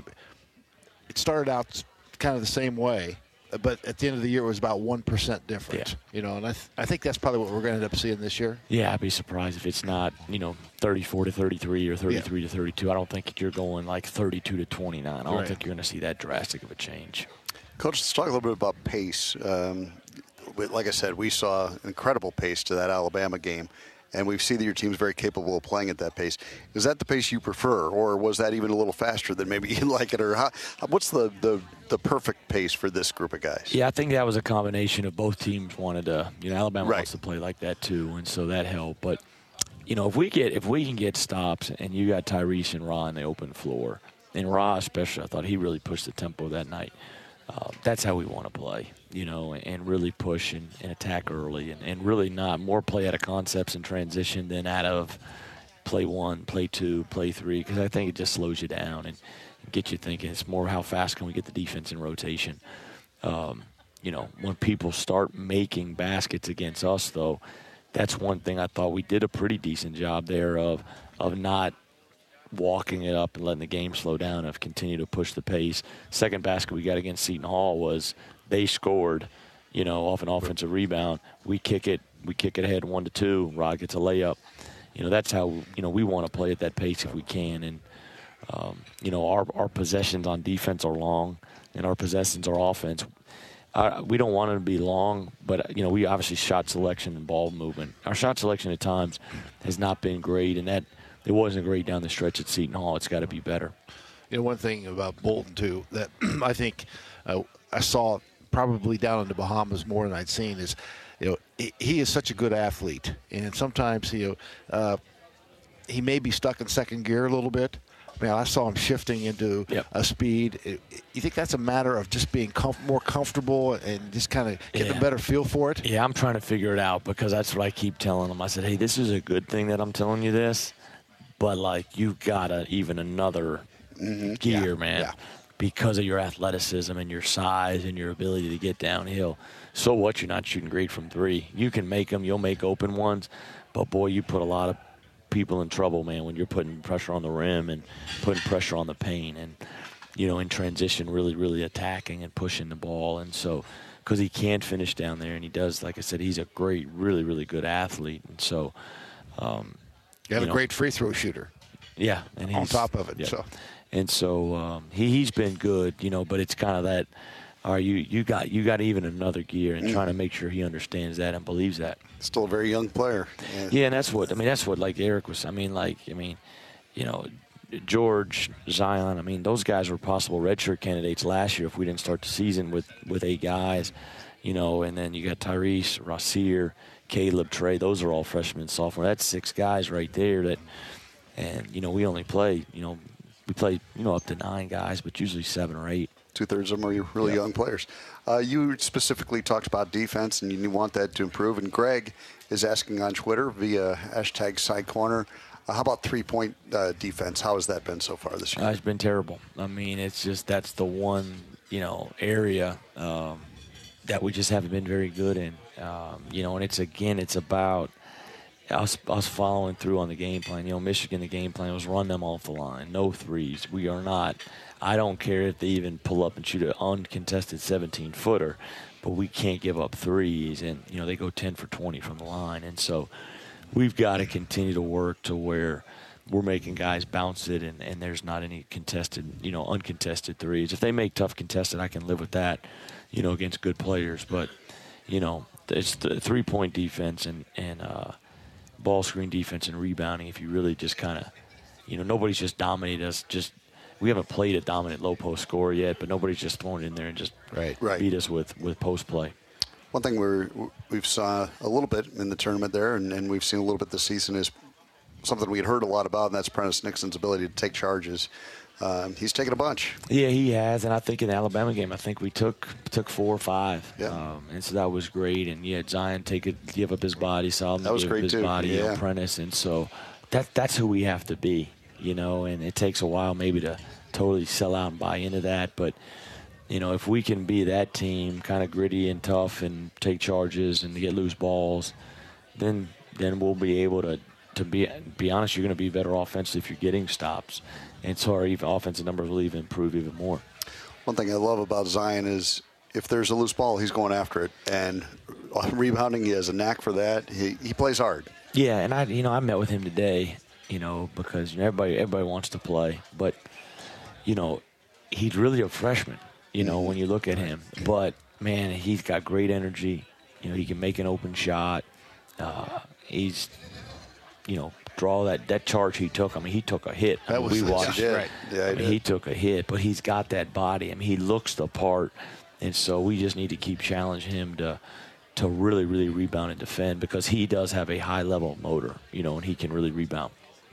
it started out kind of the same way. But at the end of the year, it was about one percent difference. Yeah. You know, and I, th- I think that's probably what we're going to end up seeing this year. Yeah, I'd be surprised if it's not, you know, thirty-four to thirty-three or thirty-three yeah. to thirty-two. I don't think you're going like thirty-two to twenty-nine. I don't right. think you're going to see that drastic of a change. Coach, let's talk a little bit about pace. Um, like I said, we saw incredible pace to that Alabama game. And we see that your team's very capable of playing at that pace. Is that the pace you prefer, or was that even a little faster than maybe you like it? Or how, what's the, the the perfect pace for this group of guys? Yeah, I think that was a combination of both teams wanted to. You know, Alabama right. wants to play like that too, and so that helped. But you know, if we get if we can get stops, and you got Tyrese and Ra in the open floor, and Ra especially, I thought he really pushed the tempo that night. Uh, that's how we want to play, you know, and, and really push and, and attack early, and, and really not more play out of concepts and transition than out of play one, play two, play three, because I think it just slows you down and, and gets you thinking. It's more how fast can we get the defense in rotation. Um, you know, when people start making baskets against us, though, that's one thing I thought we did a pretty decent job there of of not walking it up and letting the game slow down, of continue to push the pace. Second basket we got against Seton Hall was they scored, you know, off an offensive rebound. We kick it, we kick it ahead one to two. Rod gets a layup. You know, that's how, you know, we want to play at that pace if we can. And, um, you know, our, our possessions on defense are long, and our possessions are offense. Uh, we don't want them to be long, but, you know, we obviously shot selection and ball movement. Our shot selection at times has not been great, and that it wasn't great down the stretch at Seton Hall. It's got to be better. You know, one thing about Bolton, too, that I think uh, I saw probably down in the Bahamas more than I'd seen is, you know, he, he is such a good athlete. And sometimes, you know, uh, he may be stuck in second gear a little bit. I mean, I saw him shifting into yep. a speed. You think that's a matter of just being com- more comfortable and just kind of getting yeah. a better feel for it? Yeah, I'm trying to figure it out, because that's what I keep telling him. I said, hey, this is a good thing that I'm telling you this, but, like, you got to even another mm-hmm. gear, yeah. man, yeah. because of your athleticism and your size and your ability to get downhill. So what, you're not shooting great from three. You can make them. You'll make open ones. But, boy, you put a lot of people in trouble, man, when you're putting pressure on the rim and putting pressure on the paint and, you know, in transition really, really attacking and pushing the ball. And so because he can finish down there, and he does, like I said, he's a great, really, really good athlete. And so um, – You have you a know, great free throw shooter. Yeah. And on he's, top of it. Yeah. So. And so um, he, he's been good, you know, but it's kind of that, all right, you, you got you got even another gear, and mm. trying to make sure he understands that and believes that. Still a very young player. Yeah. yeah, and that's what, I mean, that's what, like Eric was, I mean, like, I mean, you know, George, Zion, I mean, those guys were possible redshirt candidates last year if we didn't start the season with, with eight guys, you know, and then you got Tyrese, Rasir, Caleb, Trey, those are all freshmen, sophomore. That's six guys right there that, and, you know, we only play, you know, we play, you know, up to nine guys, but usually seven or eight. Two-thirds of them are really yep. young players. Uh, you specifically talked about defense, and you want that to improve. And Greg is asking on Twitter via hashtag SideCorner, uh, how about three-point uh, defense? How has that been so far this year? Uh, it's been terrible. I mean, it's just that's the one, you know, area um, that we just haven't been very good in. Um, you know, and it's, again, it's about us, us following through on the game plan. You know, Michigan, the game plan was run them off the line, no threes. We are not – I don't care if they even pull up and shoot an uncontested seventeen-footer, but we can't give up threes. And, you know, they go ten for twenty from the line. And so we've got to continue to work to where we're making guys bounce it and, and there's not any contested, you know, uncontested threes. If they make tough contested, I can live with that, you know, against good players. But, you know, it's the three-point defense and, and uh, ball screen defense and rebounding. If you really just kind of, you know, nobody's just dominated us just – we haven't played a dominant low post score yet, but nobody's just thrown in there and just right. Right. beat us with, with post play. One thing we're, we've saw a little bit in the tournament there, and, and we've seen a little bit this season, is something we had heard a lot about, and that's Prentice Nixon's ability to take charges. Um, he's taken a bunch. Yeah, he has, and I think in the Alabama game, I think we took took four or five. Yeah. Um, and so that was great. And, yeah, Zion take it, give up his body, Solomon that was give great up his too. body, yeah. Prentice. And so that that's who we have to be, you know, and it takes a while maybe to totally sell out and buy into that. But, you know, if we can be that team, kind of gritty and tough and take charges and get loose balls, then then we'll be able to, to be be honest, you're going to be better offensively if you're getting stops. And so our even offensive numbers will even improve even more. One thing I love about Zion is if there's a loose ball, he's going after it. And rebounding, he has a knack for that. He he plays hard. Yeah, and I you know, I met with him today, you know, because you know, everybody everybody wants to play. But, you know, he's really a freshman, you know, when you look at him. But, man, he's got great energy. You know, he can make an open shot. Uh, he's, you know, draw that, that charge he took. I mean, he took a hit. That I mean, was we watched yeah, right. Yeah, I mean, did. he took a hit, but he's got that body. I mean, he looks the part, and so we just need to keep challenging him to to really, really rebound and defend because he does have a high level motor, you know, and he can really rebound.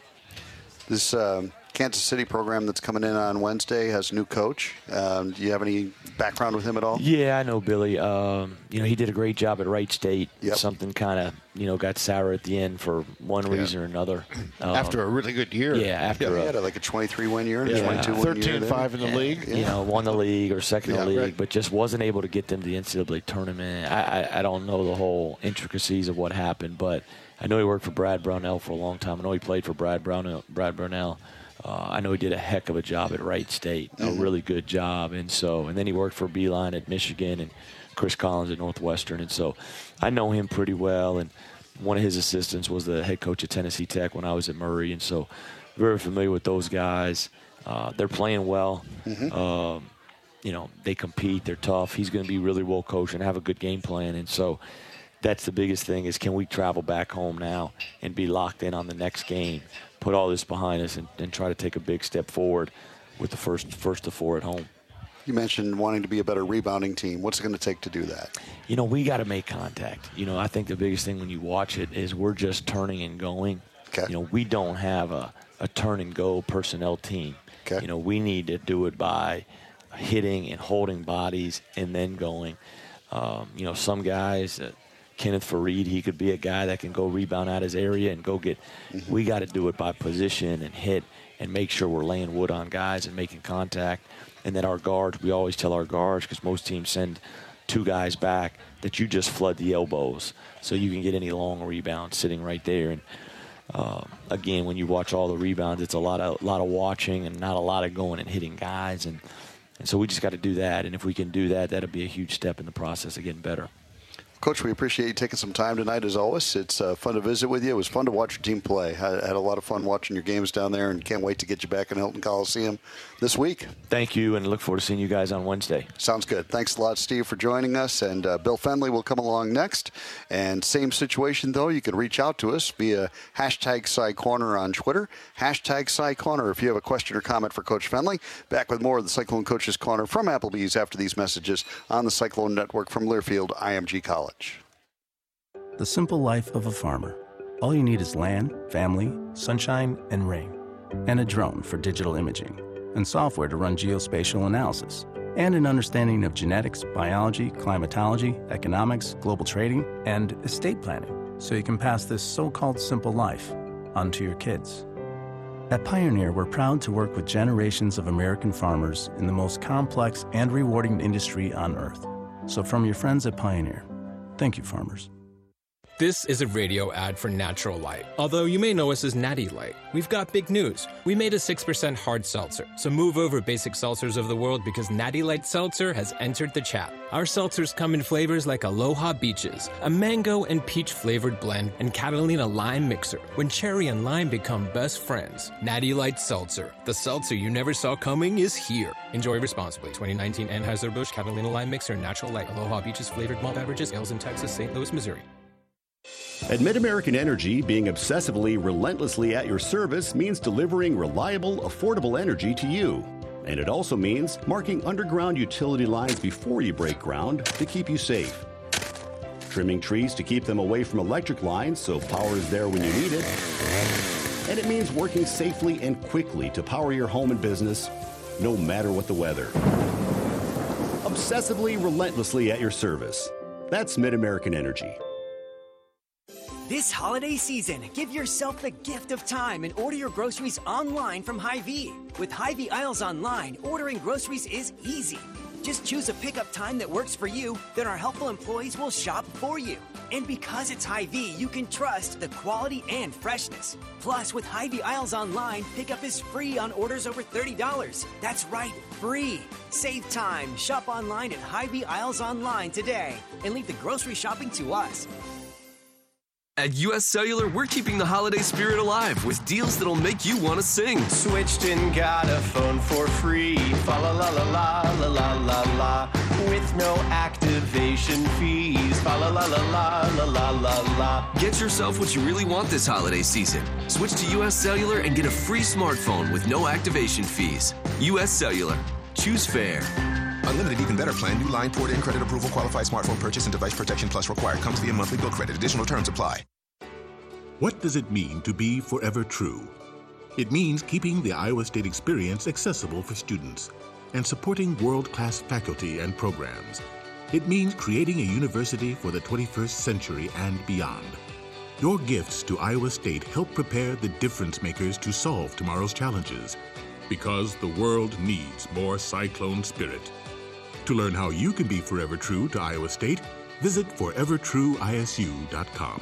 This um, Kansas City program that's coming in on Wednesday has a new coach. Um, do you have any background with him at all? Yeah, I know Billy. Um, you know, he did a great job at Wright State. Yep. Something kind of, you know, got sour at the end for one Yeah. reason or another. Um, After a really good year. Yeah, after Yeah, a, he had a, like a twenty-three win year, and Yeah. a twenty-two win year. thirteen five in the Yeah, league. You know, won the league or second in Yeah, the league, right. but just wasn't able to get them to the N C double A tournament. I, I, I don't know the whole intricacies of what happened, but I know he worked for Brad Brownell for a long time. I know he played for Brad Brownell. Brad Brownell. Uh, I know he did a heck of a job at Wright State, a Mm-hmm. really good job. And so, and then he worked for Beeline at Michigan and Chris Collins at Northwestern. And so I know him pretty well. And one of his assistants was the head coach at Tennessee Tech when I was at Murray. And so very familiar with those guys. Uh, they're playing well. Mm-hmm. Um, you know, they compete. They're tough. He's going to be really well coached and have a good game plan. And so that's the biggest thing is can we travel back home now and be locked in on the next game, put all this behind us, and, and try to take a big step forward with the first first to four at home. You mentioned wanting to be a better rebounding team. What's it going to take to do that? You know, we got to make contact. You know, I think the biggest thing when you watch it is we're just turning and going. Okay. You know, we don't have a, a turn and go personnel team. Okay. You know, we need to do it by hitting and holding bodies and then going. Um, you know, some guys, uh, Kenneth Fareed, he could be a guy that can go rebound out his area and go get. Mm-hmm. We got to do it by position and hit and make sure we're laying wood on guys and making contact. And then our guards, we always tell our guards, because most teams send two guys back, that you just flood the elbows so you can get any long rebound sitting right there. And uh, again, when you watch all the rebounds, it's a lot of a lot of watching and not a lot of going and hitting guys. And, and so we just got to do that. And if we can do that, that'll be a huge step in the process of getting better. Coach, we appreciate you taking some time tonight, as always. It's uh, fun to visit with you. It was fun to watch your team play. I had a lot of fun watching your games down there, and can't wait to get you back in Hilton Coliseum this week. Thank you, and look forward to seeing you guys on Wednesday. Sounds good. Thanks a lot, Steve, for joining us. And uh, Bill Fenley will come along next. And same situation, though. You can reach out to us via hashtag SciCorner on Twitter, hashtag SciCorner if you have a question or comment for Coach Fenley. Back with more of the Cyclone Coaches Corner from Applebee's after these messages on the Cyclone Network from Learfield I M G College. The simple life of a farmer. All you need is land, family, sunshine, and rain. And a drone for digital imaging. And software to run geospatial analysis. And an understanding of genetics, biology, climatology, economics, global trading, and estate planning. So you can pass this so-called simple life on to your kids. At Pioneer, we're proud to work with generations of American farmers in the most complex and rewarding industry on earth. So from your friends at Pioneer, thank you, farmers. This is a radio ad for Natural Light. Although you may know us as Natty Light, we've got big news. We made a six percent hard seltzer, so move over basic seltzers of the world because Natty Light Seltzer has entered the chat. Our seltzers come in flavors like Aloha Beaches, a mango and peach flavored blend, and Catalina Lime Mixer, when cherry and lime become best friends. Natty Light Seltzer, the seltzer you never saw coming, is here. Enjoy responsibly. twenty nineteen Anheuser-Busch Catalina Lime Mixer, Natural Light, Aloha Beaches flavored malt beverages, ales in Texas, Saint Louis, Missouri. At MidAmerican Energy, being obsessively relentlessly at your service means delivering reliable, affordable energy to you. And it also means marking underground utility lines before you break ground to keep you safe. Trimming trees to keep them away from electric lines so power is there when you need it. And it means working safely and quickly to power your home and business, no matter what the weather. Obsessively relentlessly at your service. That's MidAmerican Energy. This holiday season, give yourself the gift of time and order your groceries online from Hy-Vee. With Hy-Vee Aisles Online, ordering groceries is easy. Just choose a pickup time that works for you, then our helpful employees will shop for you. And because it's Hy-Vee, you can trust the quality and freshness. Plus, with Hy-Vee Aisles Online, pickup is free on orders over thirty dollars. That's right, free. Save time. Shop online at Hy-Vee Aisles Online today and leave the grocery shopping to us. At U S Cellular, we're keeping the holiday spirit alive with deals that'll make you want to sing. Switched and got a phone for free. Fa la la la la la la la la. With no active activation fees. Fa la la la la la la la la. Get yourself what you really want this holiday season. Switch to U S Cellular and get a free smartphone with no activation fees. U S Cellular. Choose fair. Unlimited Even Better plan. New line port in credit approval. Qualified smartphone purchase and device protection plus required. Comes via monthly bill credit. Additional terms apply. What does it mean to be forever true? It means keeping the Iowa State experience accessible for students and supporting world-class faculty and programs. It means creating a university for the twenty-first century and beyond. Your gifts to Iowa State help prepare the difference makers to solve tomorrow's challenges, because the world needs more Cyclone spirit. To learn how you can be forever true to Iowa State, visit forever true I S U dot com.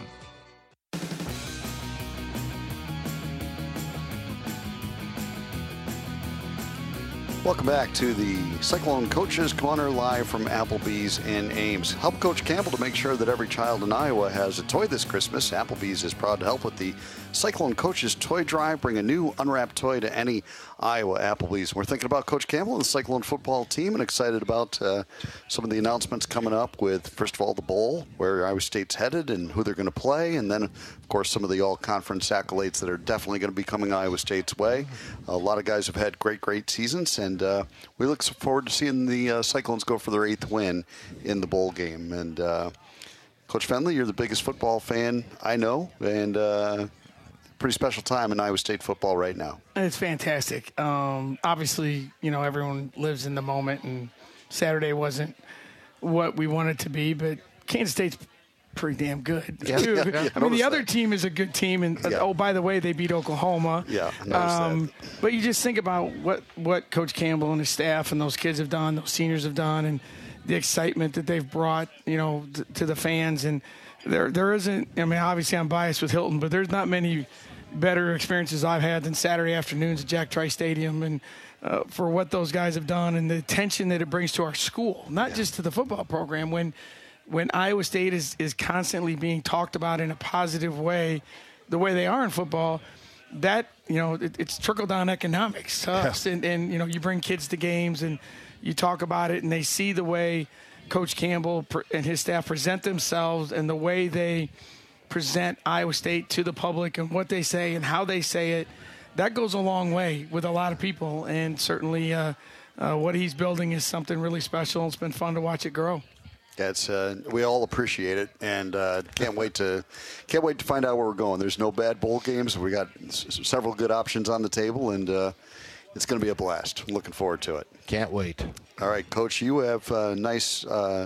Welcome back to the Cyclone Coaches Corner live from Applebee's in Ames. Help Coach Campbell to make sure that every child in Iowa has a toy this Christmas. Applebee's is proud to help with the Cyclone Coaches Toy Drive. Bring a new unwrapped toy to any Iowa Applebee's. We're thinking about Coach Campbell and the Cyclone football team and excited about uh, some of the announcements coming up with, first of all, the bowl, where Iowa State's headed and who they're going to play, and then, of course, some of the all-conference accolades that are definitely going to be coming Iowa State's way. A lot of guys have had great, great seasons, and uh, we look forward to seeing the uh, Cyclones go for their eighth win in the bowl game. And uh, Coach Fenley, you're the biggest football fan I know, and uh, pretty special time in Iowa State football right now. It's fantastic. Um, obviously, you know, everyone lives in the moment, and Saturday wasn't what we wanted to be, but Kansas State's pretty damn good. Yeah, too. yeah, yeah. I mean, the Notice other that. team is a good team, and Yeah. oh, by the way, they beat Oklahoma. Yeah, I noticed um, that. But you just think about what, what Coach Campbell and his staff and those kids have done, those seniors have done, and the excitement that they've brought, you know, t- to the fans. And there, there isn't. I mean, obviously, I'm biased with Hilton, but there's not many better experiences I've had than Saturday afternoons at Jack Trice Stadium, and uh, for what those guys have done and the attention that it brings to our school, not yeah. just to the football program. When when Iowa State is, is constantly being talked about in a positive way, the way they are in football, that, you know, it, it's trickle-down economics to us. Yeah. And, and, you know, you bring kids to games and you talk about it, and they see the way Coach Campbell and his staff present themselves and the way they present Iowa State to the public and what they say and how they say it. That goes a long way with a lot of people, and certainly uh, uh, what he's building is something really special. It's been fun to watch it grow. Yeah, it's, uh, we all appreciate it, and uh, can't wait to can't wait to find out where we're going. There's no bad bowl games. We got s- several good options on the table, and uh, it's going to be a blast. I'm looking forward to it. Can't wait. All right, Coach, you have a nice uh,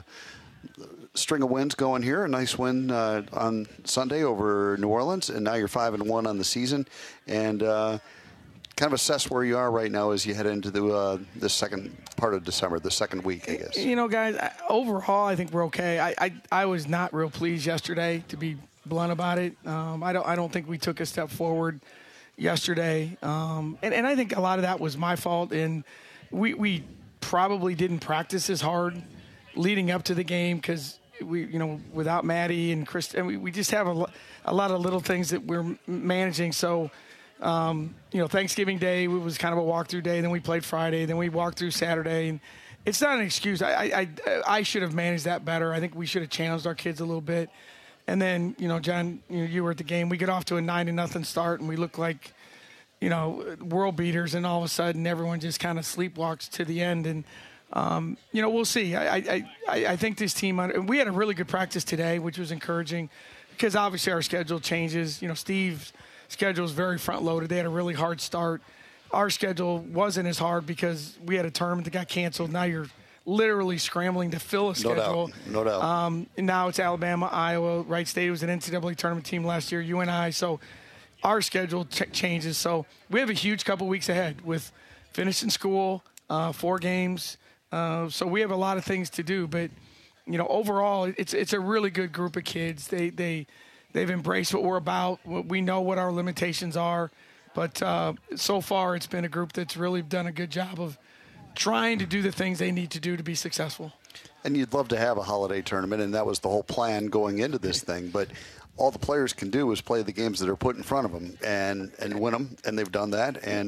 string of wins going here. A nice win uh, on Sunday over New Orleans, and now you're five and one on the season, and uh, kind of assess where you are right now as you head into the uh, the second part of December, the second week, I guess. You know, guys, I, overall, I think we're okay. I, I I was not real pleased yesterday, to be blunt about it. Um, I don't I don't think we took a step forward yesterday, um, and and I think a lot of that was my fault. And we we probably didn't practice as hard leading up to the game because we you know without Maddie and Chris, and we, we just have a, a lot of little things that we're managing. So. Um, you know, Thanksgiving Day was kind of a walkthrough day. Then we played Friday. Then we walked through Saturday. And it's not an excuse. I, I, I should have managed that better. I think we should have challenged our kids a little bit. And then, you know, John, you know, you were at the game. We get off to a nine to nothing start, and we look like, you know, world beaters. And all of a sudden, everyone just kind of sleepwalks to the end. And um, you know, we'll see. I, I, I, I think this team. We had a really good practice today, which was encouraging, because obviously our schedule changes. You know, Steve's schedule is very front-loaded. They had a really hard start. Our schedule wasn't as hard because we had a tournament that got canceled. Now you're literally scrambling to fill a schedule. No doubt. No doubt. Um, and now it's Alabama, Iowa. Wright State was an N C double A tournament team last year, U N I. So our schedule ch- changes. So we have a huge couple weeks ahead with finishing school, uh, four games. Uh, so we have a lot of things to do. But, you know, overall, it's it's a really good group of kids. They they – They've embraced what we're about. We know what our limitations are. But uh, so far, it's been a group that's really done a good job of trying to do the things they need to do to be successful. And you'd love to have a holiday tournament, and that was the whole plan going into this thing. But all the players can do is play the games that are put in front of them and, and win them, and they've done that. And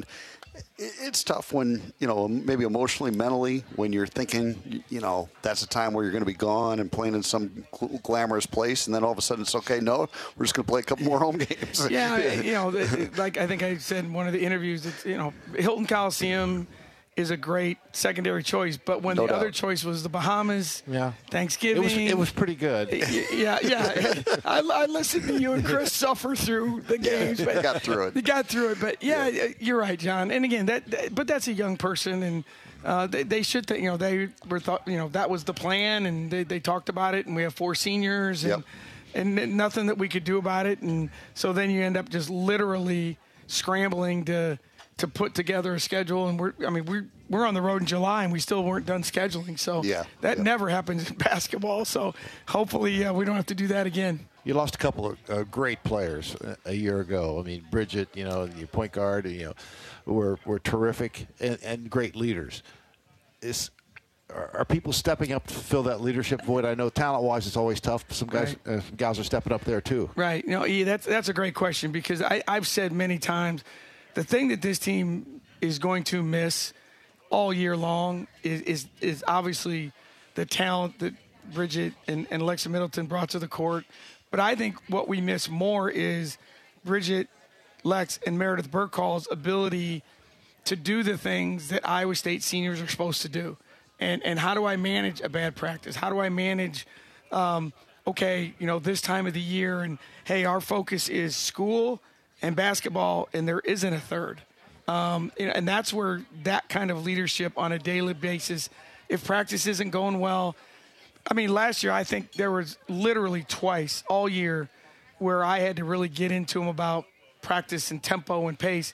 It's tough when, you know, maybe emotionally, mentally, when you're thinking, you know, that's a time where you're going to be gone and playing in some glamorous place, and then all of a sudden it's okay, no, we're just going to play a couple more home games. Yeah, you know, like I think I said in one of the interviews, it's, you know, Hilton Coliseum is a great secondary choice, but when No the doubt. other choice was the Bahamas, Yeah. Thanksgiving. It was, it was pretty good. Yeah, yeah. I, I listened to you and Chris suffer through the games. But You got through it. You got through it, but yeah, you're right, John. And again, that, that but that's a young person, and uh, they, they should think, you know, they were thought, you know, that was the plan, and they, they talked about it, and we have four seniors, and Yep. and nothing that we could do about it, and so then you end up just literally scrambling to to put together a schedule, and we're I mean we're we're on the road in July, and we still weren't done scheduling, so Yeah, that yeah. never happens in basketball. So hopefully uh, we don't have to do that again. You lost a couple of uh, great players a year ago. I mean, Bridget, you know, your point guard, you know, were were terrific and, and great leaders. Is are, are people stepping up to fill that leadership void? I know talent-wise, it's always tough. Some guys, uh, some gals are stepping up there too. Right. You know, yeah, that's that's a great question, because I, I've said many times the thing that this team is going to miss all year long is is, is obviously the talent that Bridget and, and Alexa Middleton brought to the court. But I think what we miss more is Bridget, Lex, and Meredith Burkall's ability to do the things that Iowa State seniors are supposed to do. And and how do I manage a bad practice? How do I manage, um, okay, you know, this time of the year, and, hey, our focus is school and basketball, and there isn't a third. Um, and and that's where that kind of leadership on a daily basis, if practice isn't going well, I mean, last year I think there was literally twice all year where I had to really get into them about practice and tempo and pace.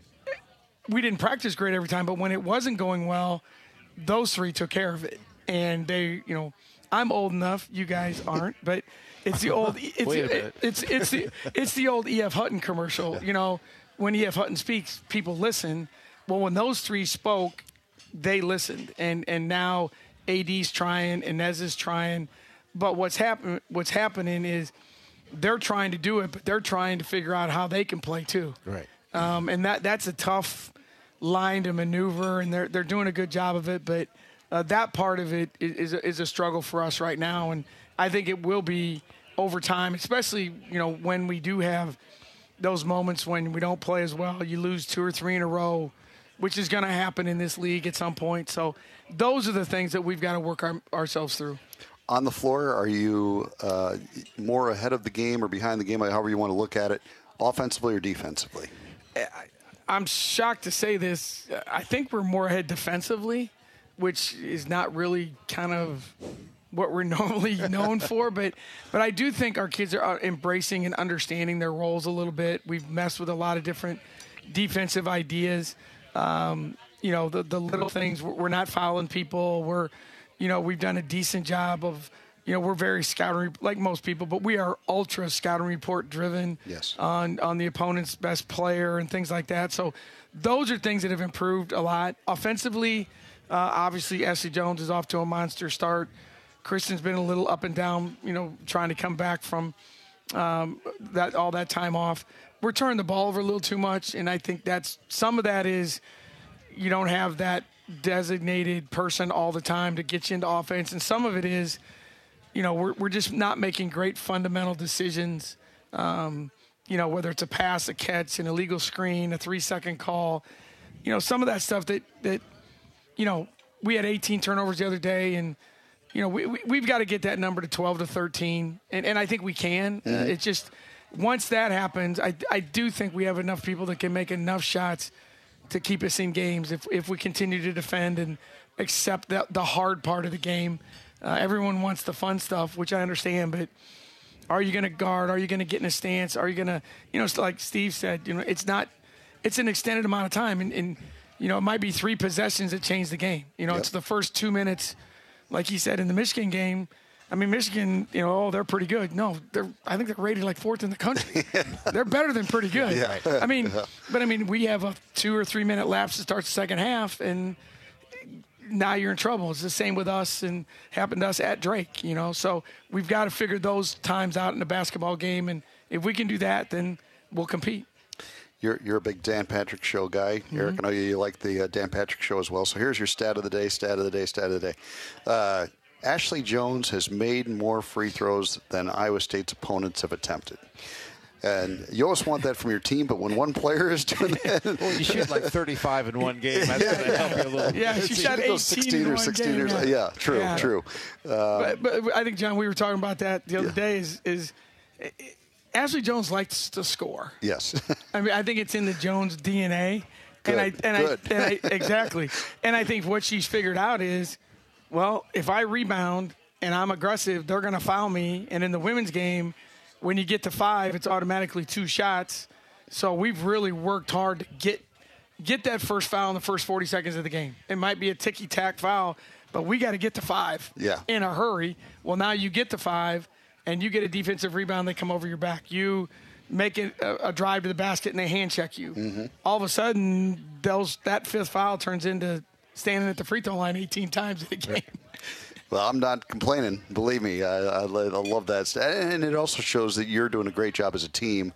We didn't practice great every time, but when it wasn't going well, those three took care of it. And they, you know, I'm old enough, you guys aren't, but it's the old it's Wait a minute. it's it's the it's the old E F Hutton commercial. You know, when E F Hutton speaks, people listen. Well, when those three spoke, they listened. And and now A D's trying, Inez is trying. But what's happen what's happening is they're trying to do it, but they're trying to figure out how they can play too. Right. Um, and that that's a tough line to maneuver, and they're they're doing a good job of it. But uh, that part of it is is a, is a struggle for us right now, and I think it will be over time, especially you know when we do have those moments when we don't play as well. You lose two or three in a row, which is going to happen in this league at some point. So those are the things that we've got to work our, ourselves through. On the floor, are you uh, more ahead of the game or behind the game, however you want to look at it, offensively or defensively? I'm shocked to say this. I think we're more ahead defensively, which is not really kind of what we're normally known for. But but I do think our kids are embracing and understanding their roles a little bit. We've messed with a lot of different defensive ideas. Um, you know, the, the little things. We're not fouling people. We're, you know, we've done a decent job of, you know, we're very scouting, like most people, but we are ultra scouting report driven yes. on, on the opponent's best player and things like that. So those are things that have improved a lot. Offensively, uh, obviously, Ashley Jones is off to a monster start. Kristen's been a little up and down, you know, trying to come back from um, that all that time off. We're turning the ball over a little too much, and I think that's some of that is you don't have that designated person all the time to get you into offense, and some of it is, you know, we're we're just not making great fundamental decisions. Um, you know, whether it's a pass, a catch, an illegal screen, a three-second call. You know, some of that stuff that that, you know, we had eighteen turnovers the other day, and you know, we, we we've got to get that number to twelve to thirteen, and and I think we can. Mm-hmm. Uh, it's just once that happens, I I do think we have enough people that can make enough shots to keep us in games if if we continue to defend and accept that the hard part of the game. Uh, everyone wants the fun stuff, which I understand, but are you going to guard? Are you going to get in a stance? Are you going to, you know, it's like Steve said, you know, it's not, it's an extended amount of time, and, and you know, it might be three possessions that change the game. You know, yep. It's the first two minutes, like he said in the Michigan game. I mean, Michigan, you know, oh, they're pretty good. No, they're, I think they're rated like fourth in the country. They're better than pretty good. Yeah. I mean, but I mean, we have a two or three minute lapse to start the second half, and now you're in trouble. It's the same with us and happened to us at Drake, you know. So we've got to figure those times out in the basketball game, and if we can do that, then we'll compete. You're you're a big Dan Patrick Show guy. Mm-hmm. Eric, I know you like the uh, Dan Patrick Show as well. So here's your stat of the day, stat of the day, stat of the day. Uh, Ashley Jones has made more free throws than Iowa State's opponents have attempted. And you always want that from your team, but when one player is doing that, well, you shoot like thirty-five in one game. That's going to help you a little. Yeah, she shot eighteen sixteen in or one sixteen game, years. yeah. yeah, true, yeah. true. Uh, but, but I think, John, we were talking about that the other yeah. day. Is is Ashley Jones likes to score. Yes. I mean, I think it's in the Jones D N A. Good. And I and Good. I, and I exactly. And I think what she's figured out is, well, if I rebound and I'm aggressive, they're going to foul me. And in the women's game, when you get to five, it's automatically two shots. So we've really worked hard to get get that first foul in the first forty seconds of the game. It might be a ticky-tack foul, but we got to get to five yeah. in a hurry. Well, now you get to five, and you get a defensive rebound. They come over your back. You make it a, a drive to the basket, and they hand check you. Mm-hmm. All of a sudden, those that fifth foul turns into standing at the free throw line eighteen times in a game. Well, I'm not complaining. Believe me, I, I, I love that. And it also shows that you're doing a great job as a team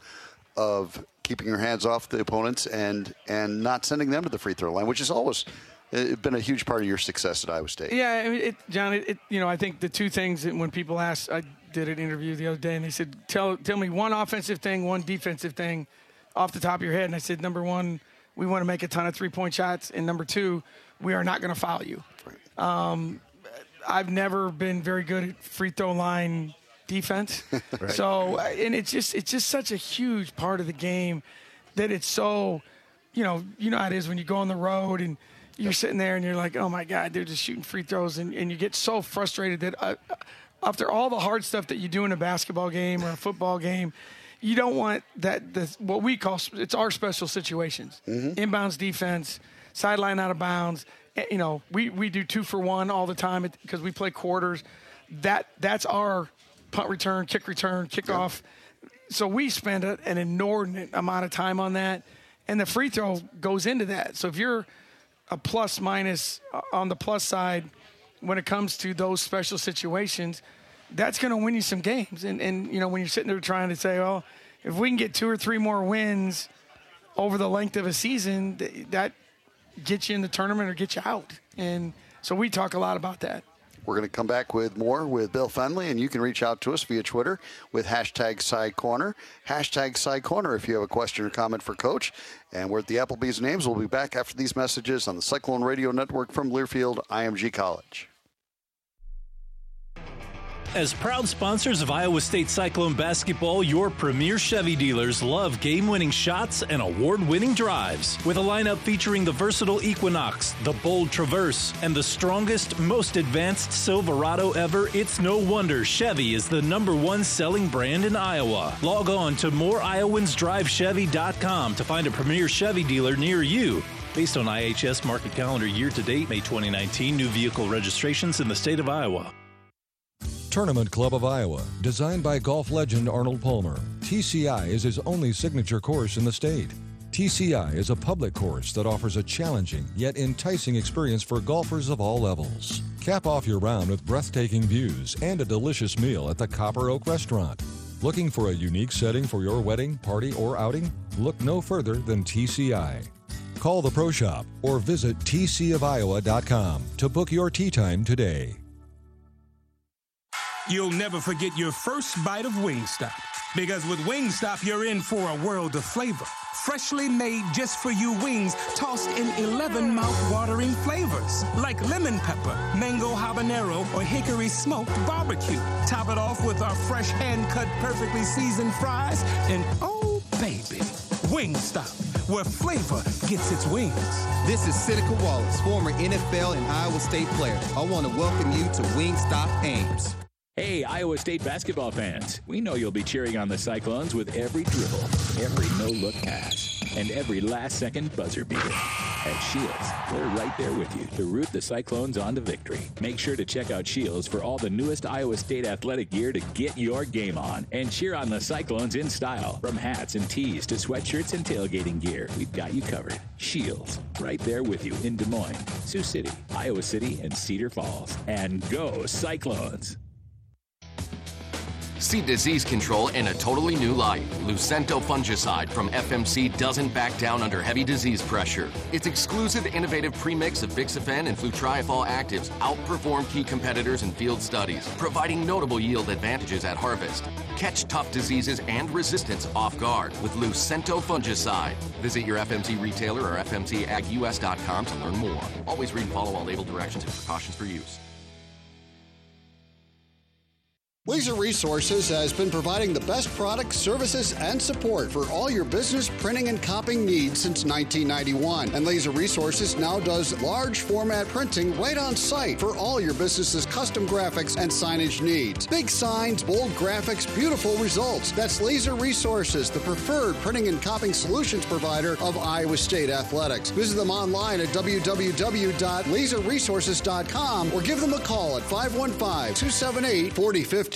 of keeping your hands off the opponents and and not sending them to the free throw line, which has always been a huge part of your success at Iowa State. Yeah, I mean, it, John, it, it, you know, I think the two things that when people ask, I did an interview the other day, and they said, tell, tell me one offensive thing, one defensive thing off the top of your head. And I said, number one, we want to make a ton of three-point shots. And number two, we are not going to foul you. Right. Um, I've never been very good at free throw line defense. Right. So, and it's just it's just such a huge part of the game that it's so, you know, you know how it is when you go on the road and you're sitting there and you're like, oh my God, they're just shooting free throws, and, and you get so frustrated that uh, after all the hard stuff that you do in a basketball game or a football game, you don't want that the what we call it's our special situations, mm-hmm. inbounds defense, sideline out of bounds. You know, we, we do two for one all the time because we play quarters. That that's our punt return, kick return, kickoff. Yeah. So we spend a, an inordinate amount of time on that, and the free throw goes into that. So if you're a plus minus on the plus side when it comes to those special situations, that's going to win you some games. And and you know when you're sitting there trying to say, well, if we can get two or three more wins over the length of a season, that get you in the tournament or get you out. And so we talk a lot about that. We're going to come back with more with Bill Fenley, and you can reach out to us via Twitter with hashtag SideCorner. Hashtag SideCorner if you have a question or comment for Coach. And we're at the Applebee's Names. We'll be back after these messages on the Cyclone Radio Network from Learfield I M G College. As proud sponsors of Iowa State Cyclone basketball, your premier Chevy dealers love game-winning shots and award-winning drives. With a lineup featuring the versatile Equinox, the bold Traverse, and the strongest, most advanced Silverado ever, it's no wonder Chevy is the number one selling brand in Iowa. Log on to more iowans drive chevy dot com to find a premier Chevy dealer near you. Based on I H S market calendar year-to-date, May twenty nineteen, new vehicle registrations in the state of Iowa. Tournament Club of Iowa, designed by golf legend Arnold Palmer. T C I is his only signature course in the state. T C I is a public course that offers a challenging yet enticing experience for golfers of all levels. Cap off your round with breathtaking views and a delicious meal at the Copper Oak Restaurant. Looking for a unique setting for your wedding, party, or outing? Look no further than T C I. Call the Pro Shop or visit T C of Iowa dot com to book your tee time today. You'll never forget your first bite of Wingstop. Because with Wingstop, you're in for a world of flavor. Freshly made just for you wings, tossed in eleven mouth-watering flavors. Like lemon pepper, mango habanero, or hickory smoked barbecue. Top it off with our fresh hand-cut, perfectly seasoned fries. And oh, baby, Wingstop, where flavor gets its wings. This is Seneca Wallace, former N F L and Iowa State player. I want to welcome you to Wingstop Ames. Hey, Iowa State basketball fans. We know you'll be cheering on the Cyclones with every dribble, every no-look pass, and every last-second buzzer beater. At Shields, we're right there with you to root the Cyclones on to victory. Make sure to check out Shields for all the newest Iowa State athletic gear to get your game on. And cheer on the Cyclones in style. From hats and tees to sweatshirts and tailgating gear, we've got you covered. Shields, right there with you in Des Moines, Sioux City, Iowa City, and Cedar Falls. And go Cyclones! See disease control in a totally new light. Lucento fungicide from F M C doesn't back down under heavy disease pressure. Its exclusive innovative premix of bixafen and flutriafol actives outperform key competitors in field studies, providing notable yield advantages at harvest. Catch tough diseases and resistance off guard with Lucento fungicide. Visit your F M C retailer or F M C ag U S dot com to learn more. Always read and follow all label directions and precautions for use. Laser Resources has been providing the best products, services, and support for all your business printing and copying needs since nineteen ninety-one. And Laser Resources now does large format printing right on site for all your business's custom graphics and signage needs. Big signs, bold graphics, beautiful results. That's Laser Resources, the preferred printing and copying solutions provider of Iowa State Athletics. Visit them online at w w w dot laser resources dot com or give them a call at five one five, two seven eight, four zero five zero.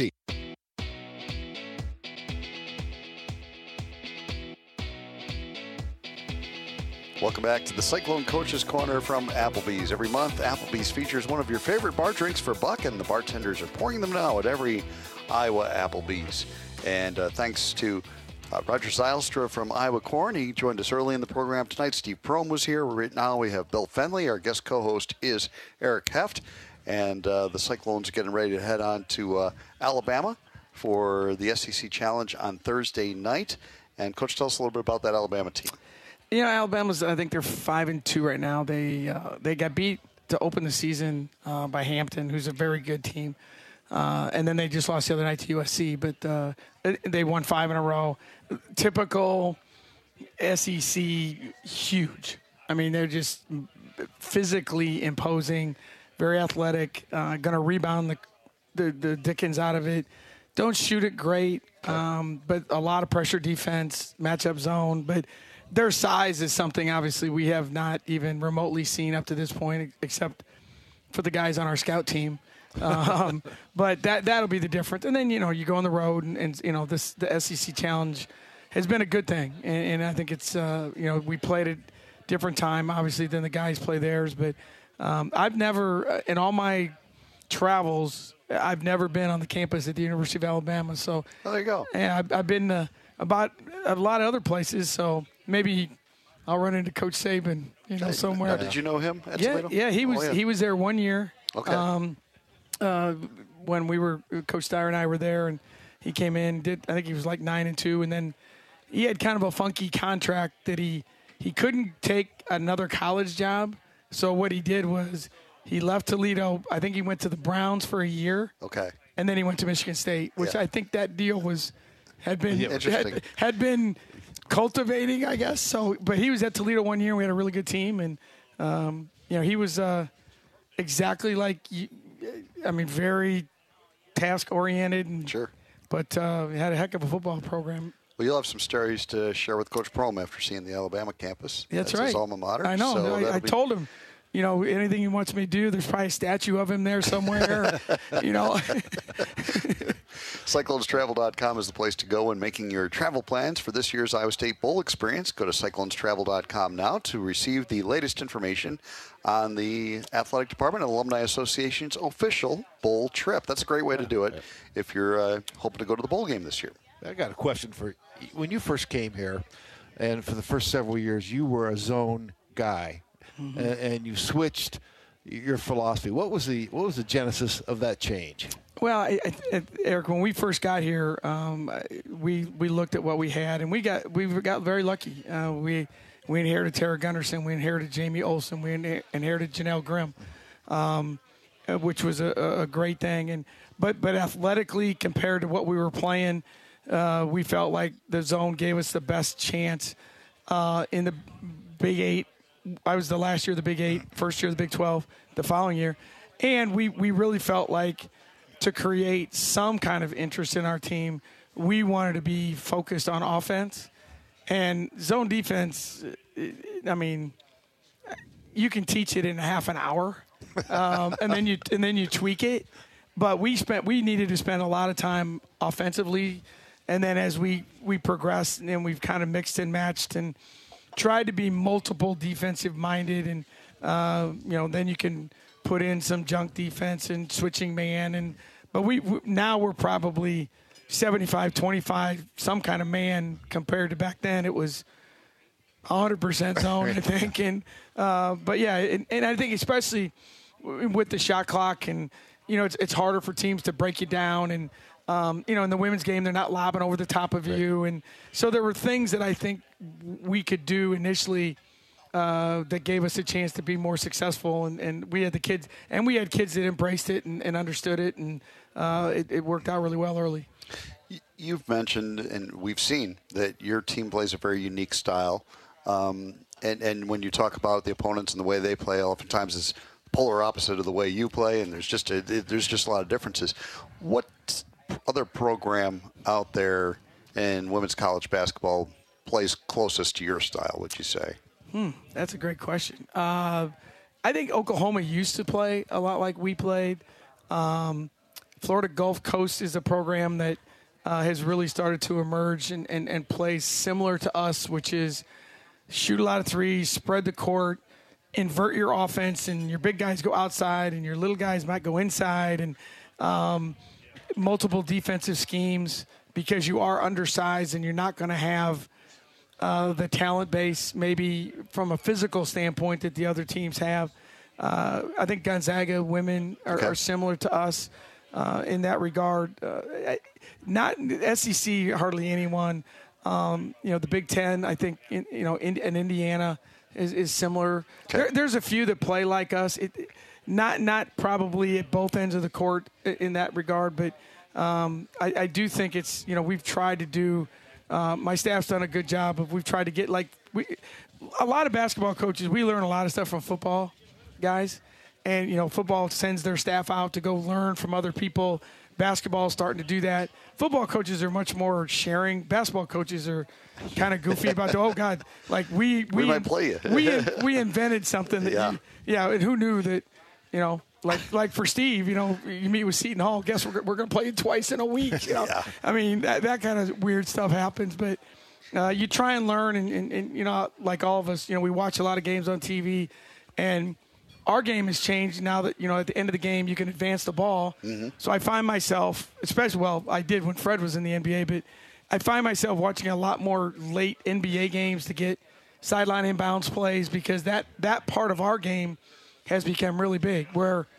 Welcome back to the Cyclone Coaches Corner from Applebee's. Every month, Applebee's features one of your favorite bar drinks for a buck, and the bartenders are pouring them now at every Iowa Applebee's. And uh, thanks to uh, Roger Zylstra from Iowa Corn. He joined us early in the program tonight. Steve Prohm was here. Right now we have Bill Fenley. Our guest co-host is Eric Heft. And uh, the Cyclones are getting ready to head on to uh, Alabama for the S E C Challenge on Thursday night. And, Coach, tell us a little bit about that Alabama team. You know, Alabama's, I think they're five and two right now. They uh, they got beat to open the season uh, by Hampton, who's a very good team. Uh, and then they just lost the other night to U S C. But uh, they won five in a row. Typical S E C, huge. I mean, they're just physically imposing, very athletic, uh, going to rebound the, the, the Dickens out of it. Don't shoot it great, um, but a lot of pressure defense, matchup zone. But their size is something, obviously, we have not even remotely seen up to this point, except for the guys on our scout team. Um, but that, that'll be the difference. And then, you know, you go on the road, and, and you know, this the S E C Challenge has been a good thing. And, and I think it's, uh, you know, we played at different time, obviously, than the guys play theirs. But um, I've never, in all my travels, I've never been on the campus at the University of Alabama. So oh, there you go. Yeah, I've, I've been uh, about a lot of other places. So maybe I'll run into Coach Saban, you know, somewhere. Now, did you know him at yeah, Toledo? Yeah, he was oh, yeah. he was there one year. Okay. Um, uh, when we were Coach Dyer and I were there, and he came in. Did I think he was like nine and two, and then he had kind of a funky contract that he he couldn't take another college job. So what he did was he left Toledo. I think he went to the Browns for a year. Okay. And then he went to Michigan State, which yeah. I think that deal was had been yeah, interesting. had, had been cultivating, I guess. So, but he was at Toledo one year. We had a really good team, and um, you know, he was uh, exactly like, I mean, very task oriented, and sure. But uh, had a heck of a football program. Well, you'll have some stories to share with Coach Prohm after seeing the Alabama campus. That's, That's right. his alma mater. I know. So I, I be... told him, you know, anything he wants me to do, there's probably a statue of him there somewhere. you know. Cyclones Travel dot com is the place to go when making your travel plans for this year's Iowa State Bowl experience. Go to Cyclones Travel dot com now to receive the latest information on the Athletic Department and Alumni Association's official bowl trip. That's a great way to do it if you're uh, hoping to go to the bowl game this year. I got a question for you. When you first came here, and for the first several years, you were a zone guy, mm-hmm. and, and you switched your philosophy. What was the what was the genesis of that change? Well, I, I, Eric, when we first got here, um, we we looked at what we had, and we got we got very lucky. Uh, we we inherited Tara Gunderson, we inherited Jamie Olsen, we inherited Janelle Grimm, um, which was a, a great thing. And but but athletically, compared to what we were playing, uh, we felt like the zone gave us the best chance uh, in the Big Eight. I was the last year of the Big Eight, first year of the Big twelve, the following year, and we we really felt like, to create some kind of interest in our team, we wanted to be focused on offense. And zone defense, I mean, you can teach it in half an hour, um, and then you and then you tweak it. But we spent we needed to spend a lot of time offensively, and then as we we progressed, and we've kind of mixed and matched and tried to be multiple defensive minded, and uh, you know, then you can put in some junk defense and switching man, and but we, we now we're probably seventy-five twenty-five, some kind of man, compared to back then it was one hundred percent zone, I think. And uh, but yeah, and, and I think especially with the shot clock, and you know, it's it's harder for teams to break you down, and um, you know, in the women's game, they're not lobbing over the top of right. you, and so there were things that I think we could do initially uh, that gave us a chance to be more successful, and, and we had the kids, and we had kids that embraced it and, and understood it, and uh, it, it worked out really well early. You've mentioned, and we've seen, that your team plays a very unique style. Um, and, and when you talk about the opponents and the way they play, oftentimes it's polar opposite of the way you play, and there's just a, there's just a lot of differences. What other program out there in women's college basketball plays closest to your style, would you say? Hmm, that's a great question. Uh, I think Oklahoma used to play a lot like we played. Um, Florida Gulf Coast is a program that uh, has really started to emerge and, and, and play similar to us, which is shoot a lot of threes, spread the court, invert your offense, and your big guys go outside and your little guys might go inside, and um, multiple defensive schemes because you are undersized and you're not going to have uh, the talent base maybe from a physical standpoint that the other teams have. Uh, I think Gonzaga women are, okay. are similar to us uh, in that regard. Uh, not S E C, hardly anyone. Um, you know, the Big Ten, I think, in, you know, in, in Indiana is, is similar. Okay. There, there's a few that play like us. It, not not probably at both ends of the court in that regard, but um, I, I do think it's, you know, we've tried to do, uh, my staff's done a good job of, we've tried to get, like, we, a lot of basketball coaches, we learn a lot of stuff from football guys. And, you know, football sends their staff out to go learn from other people. Basketball is starting to do that. Football coaches are much more sharing. Basketball coaches are kind of goofy about the, oh, God, like we we, we might play you. we, we invented something that, yeah. You, yeah, and who knew that, you know, like like for Steve, you know, you meet with Seton Hall, guess we're, we're going to play you twice in a week. You know? Yeah. I mean, that, that kind of weird stuff happens, but uh, you try and learn, and, and, and, you know, like all of us, you know, we watch a lot of games on T V, and our game has changed now that, you know, at the end of the game you can advance the ball. Mm-hmm. So I find myself, especially, well, I did when Fred was in the N B A, but I find myself watching a lot more late N B A games to get sideline inbounds plays, because that, that part of our game has become really big, where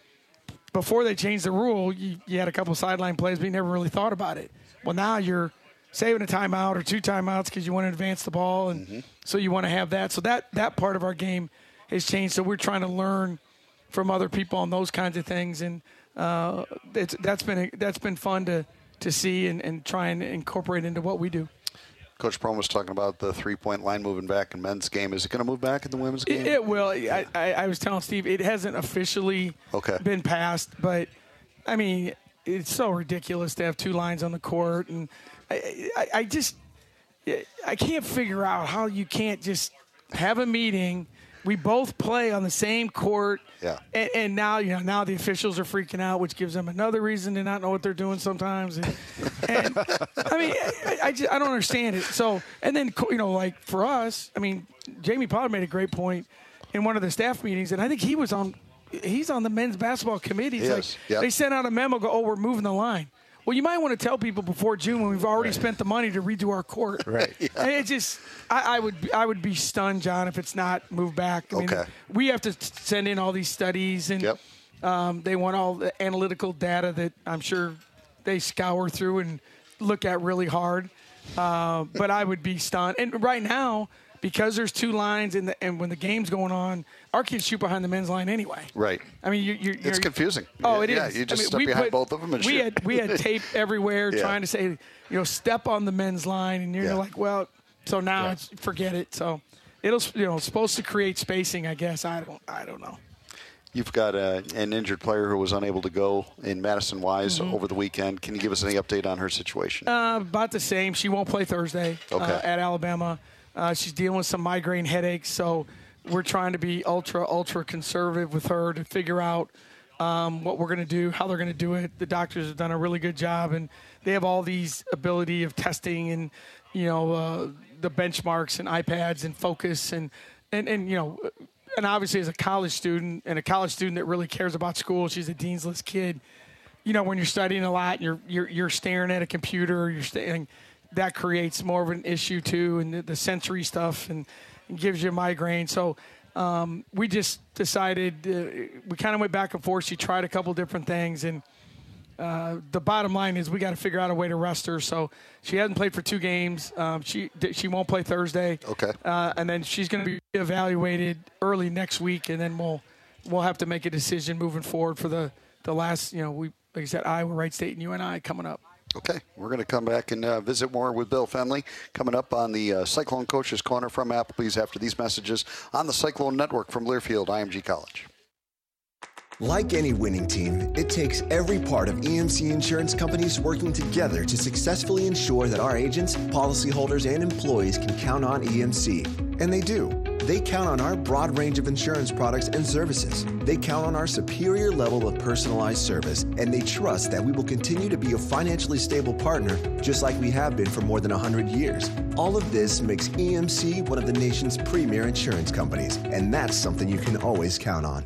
before they changed the rule, you, you had a couple sideline plays, but you never really thought about it. Well, now you're saving a timeout or two timeouts because you want to advance the ball, and mm-hmm. so you want to have that. So that, that part of our game has changed. So we're trying to learn from other people on those kinds of things, and uh, it's, that's been that's been fun to to see and, and try and incorporate into what we do. Coach Prohm was talking about the three-point line moving back in men's game. Is it going to move back in the women's game? It, it will. I, I, I was telling Steve, it hasn't officially okay. been passed, but, I mean, it's so ridiculous to have two lines on the court. And I, I, I just – I can't figure out how you can't just have a meeting. We both play on the same court, yeah. and, and now you know now the officials are freaking out, which gives them another reason to not know what they're doing sometimes. And, and I mean, I, I, just, I don't understand it. So, and then you know, like for us, I mean, Jamie Pollard made a great point in one of the staff meetings, and I think he was on. He's on the men's basketball committee. It's yes. like yep. they sent out a memo, go, oh, we're moving the line. Well, you might want to tell people before June when we've already right. spent the money to redo our court. Right. Yeah. And it just, I, I would, I would be stunned, John, if it's not moved back. I mean, okay. we have to send in all these studies, and yep. um, they want all the analytical data that I'm sure they scour through and look at really hard. Uh, but I would be stunned. And right now, because there's two lines, in the, and when the game's going on, our kids shoot behind the men's line anyway. Right. I mean, you, you're, you're, it's confusing. Oh, it yeah, is. Yeah, you just I mean, step we behind put, both of them and we shoot. Had, we had tape everywhere yeah. trying to say, you know, step on the men's line, and you're yeah. like, well, so now yeah. it's forget it. So it'll, you know, it's supposed to create spacing, I guess. I don't, I don't know. You've got a, an injured player who was unable to go in Madison Wise mm-hmm. over the weekend. Can you give us any update on her situation? Uh, about the same. She won't play Thursday okay. uh, at Alabama. Uh, she's dealing with some migraine headaches, so we're trying to be ultra, ultra conservative with her to figure out um, what we're going to do, how they're going to do it. The doctors have done a really good job, and they have all these ability of testing and, you know, uh, the benchmarks and iPads and focus and, and, and, you know, and obviously as a college student and a college student that really cares about school, she's a dean's list kid. you know, when you're studying a lot, and you're you're you're staring at a computer, you're staring, that creates more of an issue too, and the, the sensory stuff, and, and gives you a migraine. So um, we just decided uh, we kind of went back and forth. She tried a couple different things, and uh, the bottom line is we got to figure out a way to rest her. So she hasn't played for two games. Um, she she won't play Thursday. Okay. Uh, and then she's going to be evaluated early next week, and then we'll we'll have to make a decision moving forward for the, the last, you know, we like I said, Iowa, Wright State, and U N I coming up. Okay, we're going to come back and uh, visit more with Bill Fennelly coming up on the uh, Cyclone Coaches Corner from Applebee's after these messages on the Cyclone Network from Learfield I M G College. Like any winning team, it takes every part of E M C Insurance Companies working together to successfully ensure that our agents, policyholders, and employees can count on E M C. And they do. They count on our broad range of insurance products and services. They count on our superior level of personalized service, and they trust that we will continue to be a financially stable partner, just like we have been for more than one hundred years. All of this makes E M C one of the nation's premier insurance companies, and that's something you can always count on.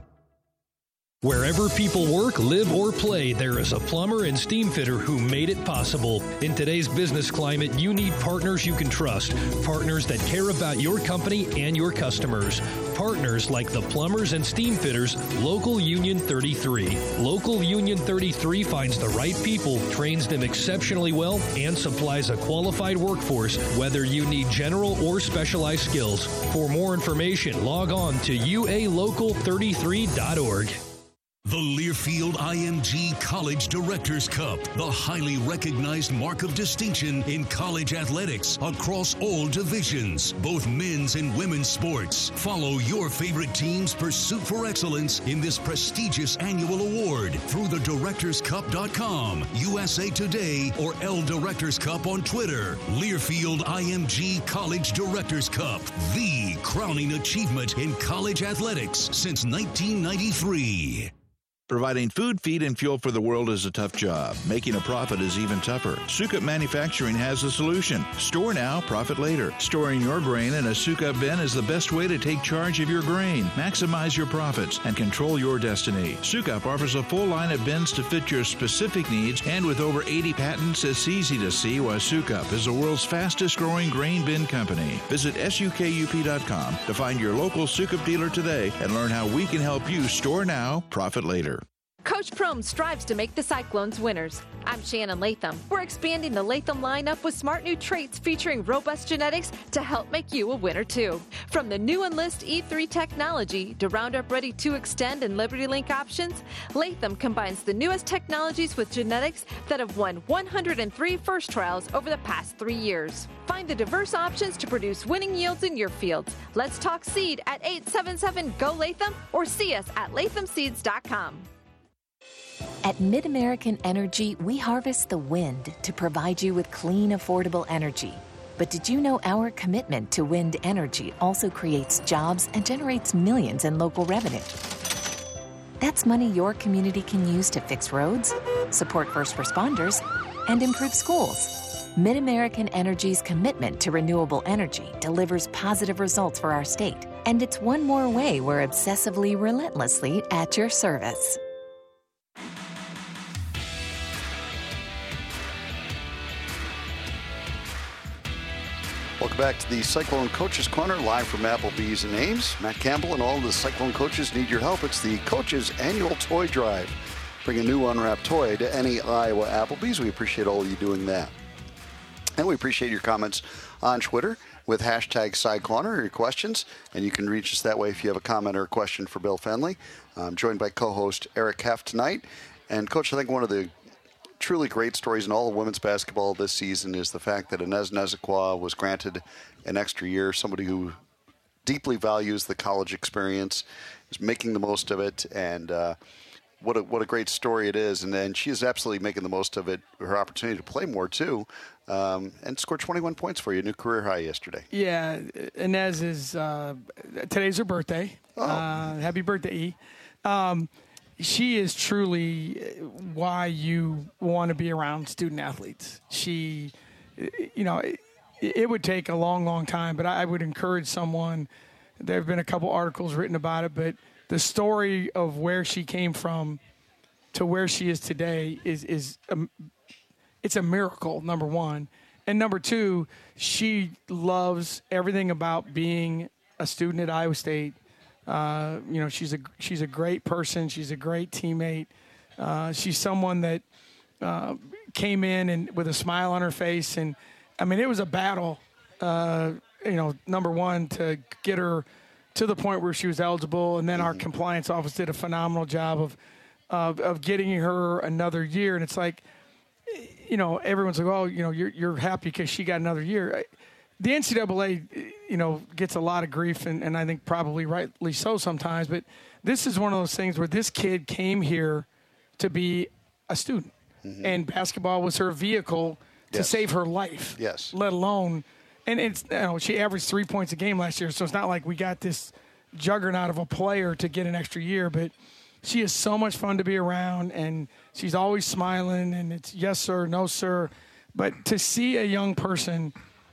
Wherever people work, live, or play, there is a plumber and steam fitter who made it possible. In today's business climate, you need partners you can trust. Partners that care about your company and your customers. Partners like the plumbers and steam fitters, Local Union thirty-three. Local Union thirty-three finds the right people, trains them exceptionally well, and supplies a qualified workforce, whether you need general or specialized skills. For more information, log on to U A local thirty-three dot org. The Learfield I M G College Directors Cup, the highly recognized mark of distinction in college athletics across all divisions, both men's and women's sports. Follow your favorite team's pursuit for excellence in this prestigious annual award through the directors cup dot com, U S A Today, or L Directors Cup on Twitter. Learfield I M G College Directors Cup, the crowning achievement in college athletics since nineteen ninety-three. Providing food, feed, and fuel for the world is a tough job. Making a profit is even tougher. Sukup Manufacturing has a solution. Store now, profit later. Storing your grain in a Sukup bin is the best way to take charge of your grain, maximize your profits, and control your destiny. Sukup offers a full line of bins to fit your specific needs, and with over eighty patents, it's easy to see why Sukup is the world's fastest growing grain bin company. Visit sukup dot com to find your local Sukup dealer today and learn how we can help you store now, profit later. Coach Prohm strives to make the Cyclones winners. I'm Shannon Latham. We're expanding the Latham lineup with smart new traits featuring robust genetics to help make you a winner too. From the new Enlist E three technology to Roundup Ready two Extend and Liberty Link options, Latham combines the newest technologies with genetics that have won one hundred three first trials over the past three years. Find the diverse options to produce winning yields in your fields. Let's talk seed at eight seven seven, G O Latham or see us at latham seeds dot com. At MidAmerican Energy, we harvest the wind to provide you with clean, affordable energy. But did you know our commitment to wind energy also creates jobs and generates millions in local revenue? That's money your community can use to fix roads, support first responders, and improve schools. MidAmerican Energy's commitment to renewable energy delivers positive results for our state. And it's one more way we're obsessively, relentlessly at your service. Welcome back to the Cyclone Coaches Corner, live from Applebee's in Ames. Matt Campbell and all the Cyclone coaches need your help. It's the Coaches Annual Toy Drive. Bring a new unwrapped toy to any Iowa Applebee's. We appreciate all of you doing that. And we appreciate your comments on Twitter with hashtag Cycloner or your questions. And you can reach us that way if you have a comment or a question for Bill Fennelly. I'm joined by co-host Eric Heft tonight. And, Coach, I think one of the truly great stories in all of women's basketball this season is the fact that Inez Nezuquah was granted an extra year, somebody who deeply values the college experience, is making the most of it, and uh, what a what a great story it is. And then she is absolutely making the most of it, her opportunity to play more too, um, and scored twenty-one points for you, new career high yesterday. Yeah, Inez is uh, today's her birthday. Oh. Uh, happy birthday, E. Um, She is truly why you want to be around student athletes. She, you know, it, it would take a long, long time, but I would encourage someone. There have been a couple articles written about it, but the story of where she came from to where she is today is is a, it's a miracle, number one. And number two, she loves everything about being a student at Iowa State. Uh, you know, she's a she's a great person. She's a great teammate. Uh, she's someone that uh, came in and with a smile on her face. And, I mean, it was a battle, uh, you know, number one, to get her to the point where she was eligible. And then our compliance office did a phenomenal job of, of, of getting her another year. And it's like, you know, everyone's like, oh, you know, you're, you're happy because she got another year. The N C double A, you know, gets a lot of grief, and, and I think probably rightly so sometimes. But this is one of those things where this kid came here to be a student, mm-hmm. and basketball was her vehicle to yes. save her life. Yes. Let alone, and it's, you know, she averaged three points a game last year, so it's not like we got this juggernaut of a player to get an extra year. But she is so much fun to be around, and she's always smiling, and it's yes sir, no sir. But to see a young person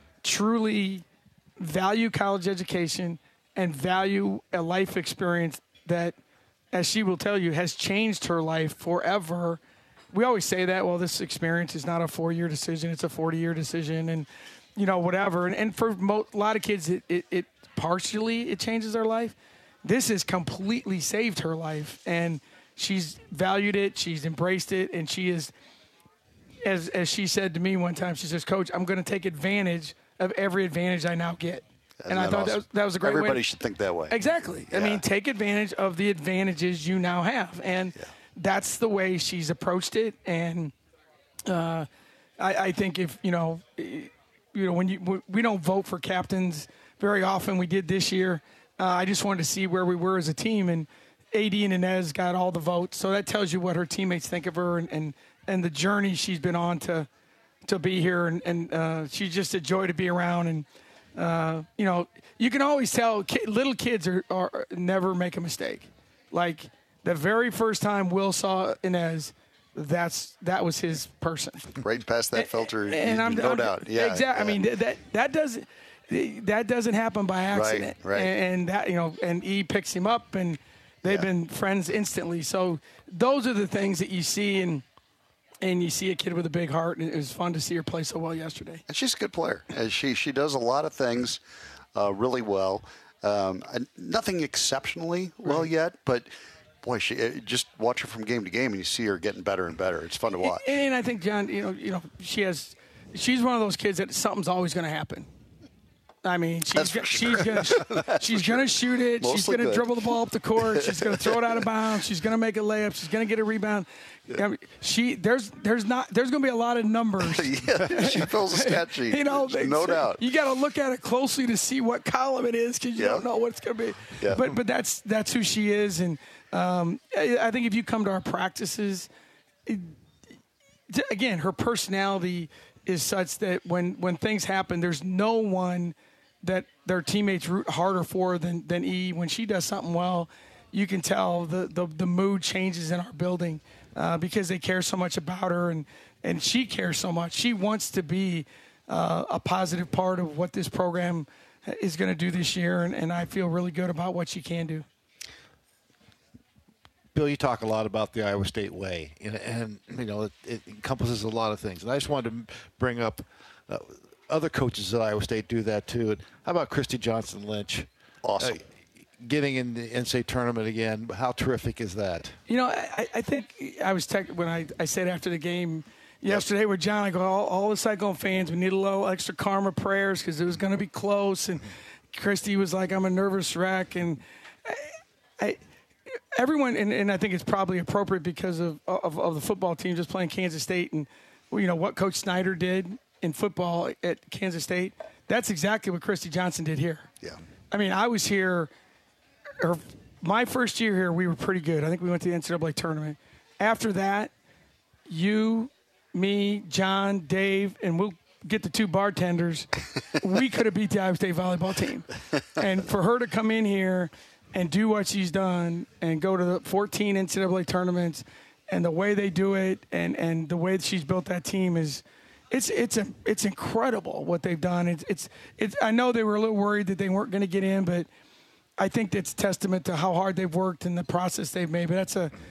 truly value college education and value a life experience that, as she will tell you, has changed her life forever. We always say that, well, this experience is not a four-year decision, it's a forty-year decision, and, you know, whatever. And, and for mo- a lot of kids, it, it, it partially it changes their life. This has completely saved her life, and she's valued it, she's embraced it, and she is, as as she said to me one time, she says, Coach, I'm going to take advantage of every advantage I now get. Isn't and I thought awesome? that, was, that was a great Everybody way. Everybody should think that way. Exactly. Yeah. I mean, take advantage of the advantages you now have. And yeah. that's the way she's approached it. And uh, I, I think if, you know, you know, when you we don't vote for captains very often. We did this year. Uh, I just wanted to see where we were as a team. And A D and Inez got all the votes. So that tells you what her teammates think of her and, and, and the journey she's been on to to be here. And, and uh, she's just a joy to be around. And, Uh, you know, you can always tell ki- little kids are, are never make a mistake. Like the very first time Will saw Inez, that's that was his person. Right past that filter, and, and I'm, no I'm, doubt. Yeah, exactly. yeah. I mean that that doesn't that doesn't happen by accident. Right, right. And, and that you know, and E picks him up, and they've yeah. been friends instantly. So those are the things that you see and. And you see a kid with a big heart, and it was fun to see her play so well yesterday. And she's a good player. And she she does a lot of things uh, really well. Um, nothing exceptionally well right. yet, but boy, she just watch her from game to game, and you see her getting better and better. It's fun to watch. And, and I think John, you know, you know, she has, she's one of those kids that something's always going to happen. I mean, she's sure. she's gonna she's gonna shoot it. Mostly she's gonna good. dribble the ball up the court. She's gonna throw it out of bounds. She's gonna make a layup. She's gonna get a rebound. I mean, she there's there's not there's gonna be a lot of numbers. Yeah, she fills a stat sheet. You know, no doubt. You got to look at it closely to see what column it is because you yeah. don't know what it's gonna be. Yeah. But but that's that's who she is, and um, I, I think if you come to our practices, it, again, her personality is such that when when things happen, there's no one that their teammates root harder for than, than E. When she does something well, you can tell the, the, the mood changes in our building uh, because they care so much about her, and, and she cares so much. She wants to be uh, a positive part of what this program is going to do this year, and, and I feel really good about what she can do. Bill, you talk a lot about the Iowa State way, and, and you know, it, it encompasses a lot of things. And I just wanted to bring up uh, other coaches at Iowa State do that too. And how about Christy Johnson Lynch? Awesome. Uh, getting in the N C A A tournament again. How terrific is that? You know, I, I think I was tech, when I, I said after the game yesterday with John, I go, all, all the Cyclone fans, we need a little extra karma prayers because it was going to be close. And Christy was like, I'm a nervous wreck. And I, I everyone, and, and I think it's probably appropriate because of, of, of the football team just playing Kansas State and, you know, what Coach Snyder did in football at Kansas State, that's exactly what Christy Johnson did here. Yeah. I mean, I was here, or my first year here, we were pretty good. I think we went to the N C double A tournament. After that, you, me, John, Dave, and we'll get the two bartenders, we could have beat the Iowa State volleyball team. And for her to come in here and do what she's done and go to the fourteen N C double A tournaments and the way they do it and, and the way that she's built that team is – It's it's a it's incredible what they've done. It's it's it's. I know they were a little worried that they weren't going to get in, but I think that's testament to how hard they've worked and the process they've made. But that's a,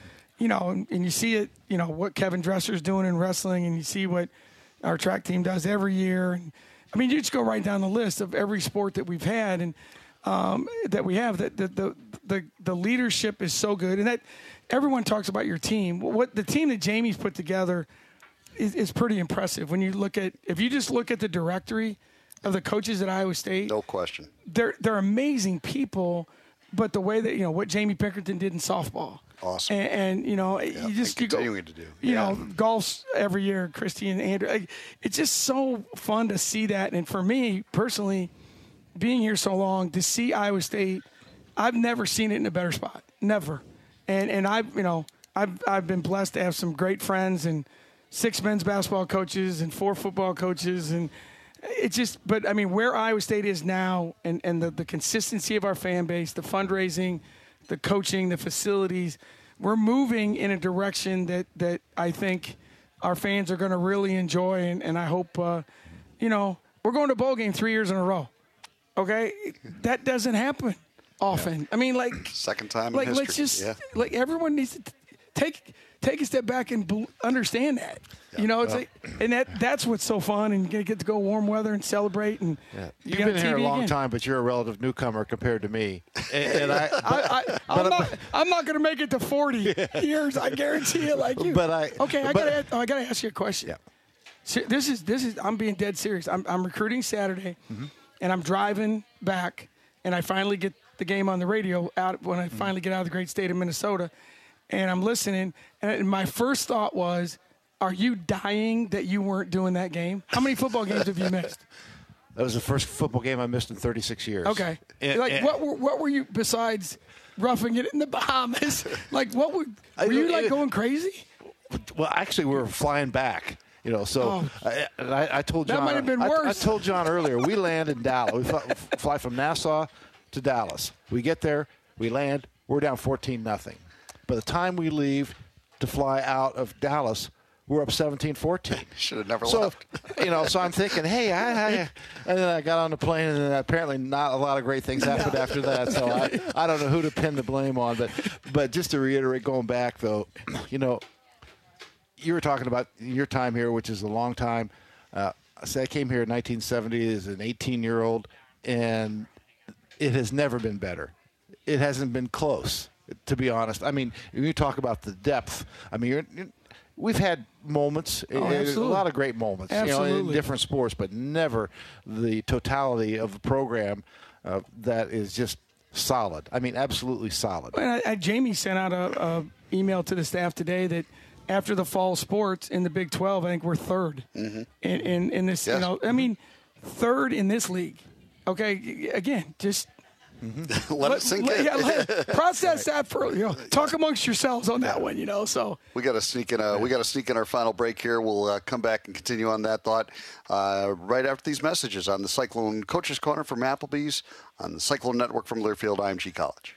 you know, and, and you see it, you know, what Kevin Dresser's doing in wrestling, and you see what our track team does every year. And, I mean, you just go right down the list of every sport that we've had and um, that we have. That the, the the the leadership is so good, and that everyone talks about your team. What the team that Jamie's put together is, is pretty impressive. When you look at, if you just look at the directory of the coaches at Iowa State, no question, they're they're amazing people. But the way that, you know, what Jamie Pinkerton did in softball. Awesome. And, and you know, yeah, you just and you continuing go, to do. You yeah. know, golf's every year, Christy and Andrew. Like, it's just so fun to see that. And for me, personally, being here so long, to see Iowa State, I've never seen it in a better spot. Never. And and I've, you know, I've, I've been blessed to have some great friends and six men's basketball coaches and four football coaches. And it's just, but I mean, where Iowa State is now and, and the, the consistency of our fan base, the fundraising, the coaching, the facilities, we're moving in a direction that, that I think our fans are going to really enjoy. And, and I hope, uh, you know, we're going to bowl game three years in a row. Okay. That doesn't happen often. Yeah. I mean, like second time like, in history. Let's just, yeah. like everyone needs to t- take, take a step back and bl- understand that. Yeah. You know, it's well, like, and that that's what's so fun, and you get to go warm weather and celebrate. And yeah. you you've been here a long again. time, but you're a relative newcomer compared to me. And, and I, but, I, I, I'm, not, I'm not going to make it to forty yeah. years. I guarantee it. Like you. But I okay. I but, got oh, I got to ask you a question. Yeah. So this is this is I'm being dead serious. I'm I'm recruiting Saturday, mm-hmm. and I'm driving back, and I finally get the game on the radio out when I mm-hmm. finally get out of the great state of Minnesota. And I'm listening, and my first thought was, are you dying that you weren't doing that game? How many football games have you missed? That was the first football game I missed in thirty-six years. Okay. And, like, and, what were, what were you, besides roughing it in the Bahamas? Like, what were, were you, like, going crazy? Well, actually, we were flying back. You know, so oh. I, I, I told John. That might have been I, worse. I told John earlier, we land in Dallas. We fly, fly from Nassau to Dallas. We get there, we land, we're down fourteen nothing. By the time we leave to fly out of Dallas, we're up seventeen fourteen. Should have never so, left. You know, so I'm thinking, hey, I, I, and then I got on the plane, and then apparently not a lot of great things happened after that. So I, I don't know who to pin the blame on, but, but just to reiterate, going back though, you know, you were talking about your time here, which is a long time. Uh, so I came here in nineteen seventy as an eighteen-year-old, and it has never been better. It hasn't been close, to be honest. I mean, when you talk about the depth, I mean, you're, you're, we've had moments, oh, a lot of great moments, absolutely. you know, in different sports, but never the totality of the program uh, that is just solid. I mean, absolutely solid. And I, I, Jamie sent out a, a email to the staff today that after the fall sports in the Big twelve, I think we're third mm-hmm. in, in, in this. Yes. You know, I mean, third in this league. Okay, again, just mm-hmm. let, let it sink let, in. Yeah, let, process right. that for you know. Talk amongst yourselves on that one. You know, so we got to sneak in. A, we got to sneak in our final break here. We'll uh, come back and continue on that thought uh, right after these messages on the Cyclone Coaches Corner from Applebee's on the Cyclone Network from Learfield I M G College.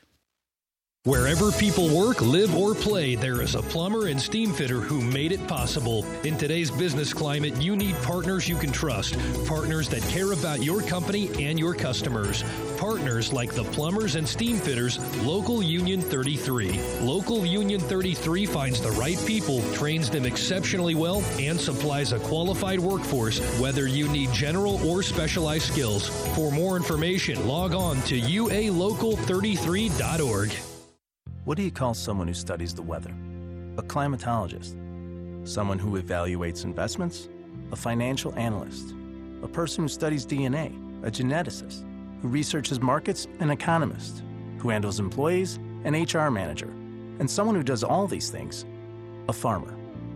Wherever people work, live, or play, there is a plumber and steam fitter who made it possible. In today's business climate, you need partners you can trust. Partners that care about your company and your customers. Partners like the plumbers and steam fitters, Local Union thirty-three. Local Union thirty-three finds the right people, trains them exceptionally well, and supplies a qualified workforce, whether you need general or specialized skills. For more information, log on to U A local thirty-three dot org. What do you call someone who studies the weather? A climatologist. Someone who evaluates investments? A financial analyst. A person who studies D N A? A geneticist. Who researches markets? An economist. Who handles employees? An H R manager. And someone who does all these things? A farmer.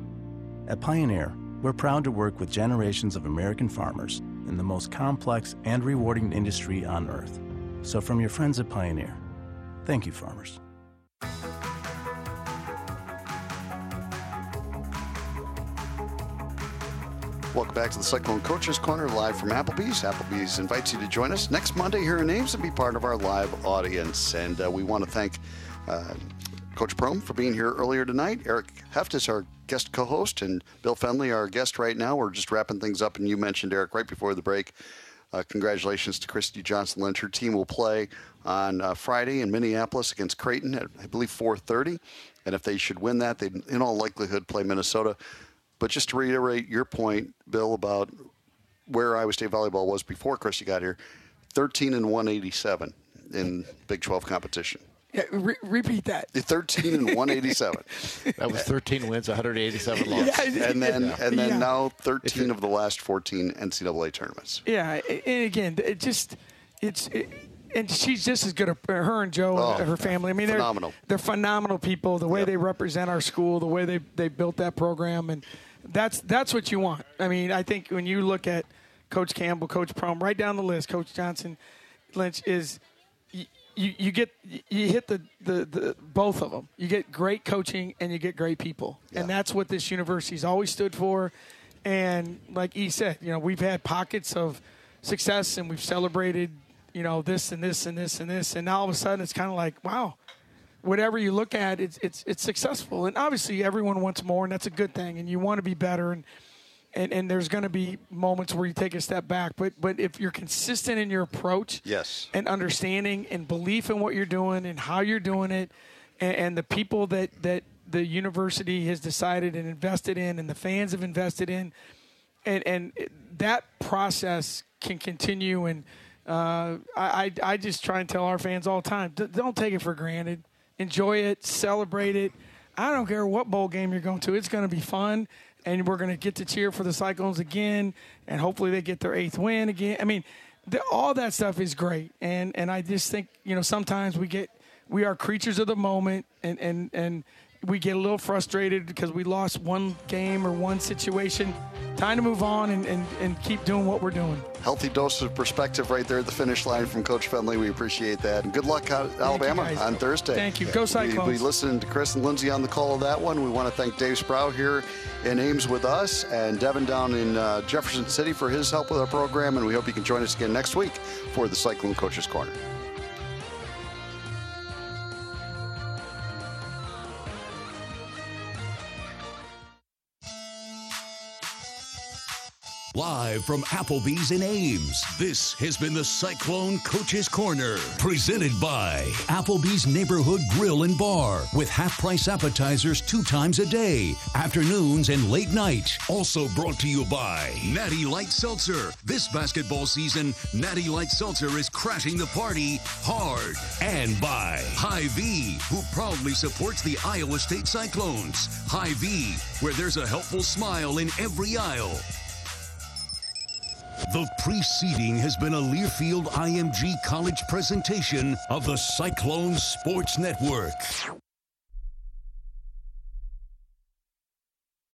At Pioneer, we're proud to work with generations of American farmers in the most complex and rewarding industry on earth. So from your friends at Pioneer, thank you, farmers. Welcome back to the Cyclone Coaches Corner, live from Applebee's. Applebee's invites you to join us next Monday here in Ames and be part of our live audience. And uh, we want to thank uh, Coach Prohm for being here earlier tonight. Eric Heft is our guest co-host, and Bill Fenley, our guest right now. We're just wrapping things up, and you mentioned, Eric, right before the break, Uh, congratulations to Christy Johnson Lynch. Her team will play on uh, Friday in Minneapolis against Creighton at, I believe, four thirty. And if they should win that, they'd in all likelihood play Minnesota. But just to reiterate your point, Bill, about where Iowa State volleyball was before Christy got here, thirteen and one eighty-seven in Big twelve competition. Yeah, re- repeat that. thirteen and one eighty-seven. That was thirteen wins, one hundred eighty-seven losses. Yeah, and then yeah. and then Yeah. now thirteen of the last fourteen N C double A tournaments. Yeah, and again, it just it's it, and she's just as good. At, her and Joe Oh, and her family. I mean, they're phenomenal. They're phenomenal people. The way Yep. they represent our school, the way they they built that program, and that's that's what you want. I mean, I think when you look at Coach Campbell, Coach Prom, right down the list, Coach Johnson Lynch is. You, you get you hit the, the, the both of them. You get great coaching and you get great people, yeah. and that's what this university's always stood for. And like E said, you know, we've had pockets of success and we've celebrated, you know, this and this and this and this, and now all of a sudden it's kind of like, wow, whatever you look at, it's it's it's successful. And obviously everyone wants more, and that's a good thing. And you want to be better, and and, and there's going to be moments where you take a step back. But but if you're consistent in your approach, yes, and understanding and belief in what you're doing and how you're doing it, and, and the people that, that the university has decided and invested in, and the fans have invested in, and and that process can continue. And uh, I I just try and tell our fans all the time, don't take it for granted. Enjoy it, celebrate it. I don't care what bowl game you're going to; it's going to be fun. And we're going to get to cheer for the Cyclones again, and hopefully they get their eighth win again. I mean, the, all that stuff is great, and and I just think, you know, sometimes we get we are creatures of the moment, and and and we get a little frustrated because we lost one game or one situation. Time to move on and, and, and keep doing what we're doing. Healthy dose of perspective right there at the finish line from Coach Finley. We appreciate that. And good luck out Alabama on Thursday. Thank you. Go Cyclones. We, we listened to Chris and Lindsay on the call of that one. We want to thank Dave Sproul here in Ames with us, and Devin down in uh, Jefferson City for his help with our program. And we hope you can join us again next week for the Cyclone Coaches Corner. Live from Applebee's in Ames, this has been the Cyclone Coaches Corner, presented by Applebee's Neighborhood Grill and Bar, with half-price appetizers two times a day, afternoons and late night. Also brought to you by Natty Light Seltzer. This basketball season, Natty Light Seltzer is crashing the party hard. And by Hy-Vee, who proudly supports the Iowa State Cyclones. Hy-Vee, where there's a helpful smile in every aisle. The preceding has been a Learfield I M G College presentation of the Cyclone Sports Network.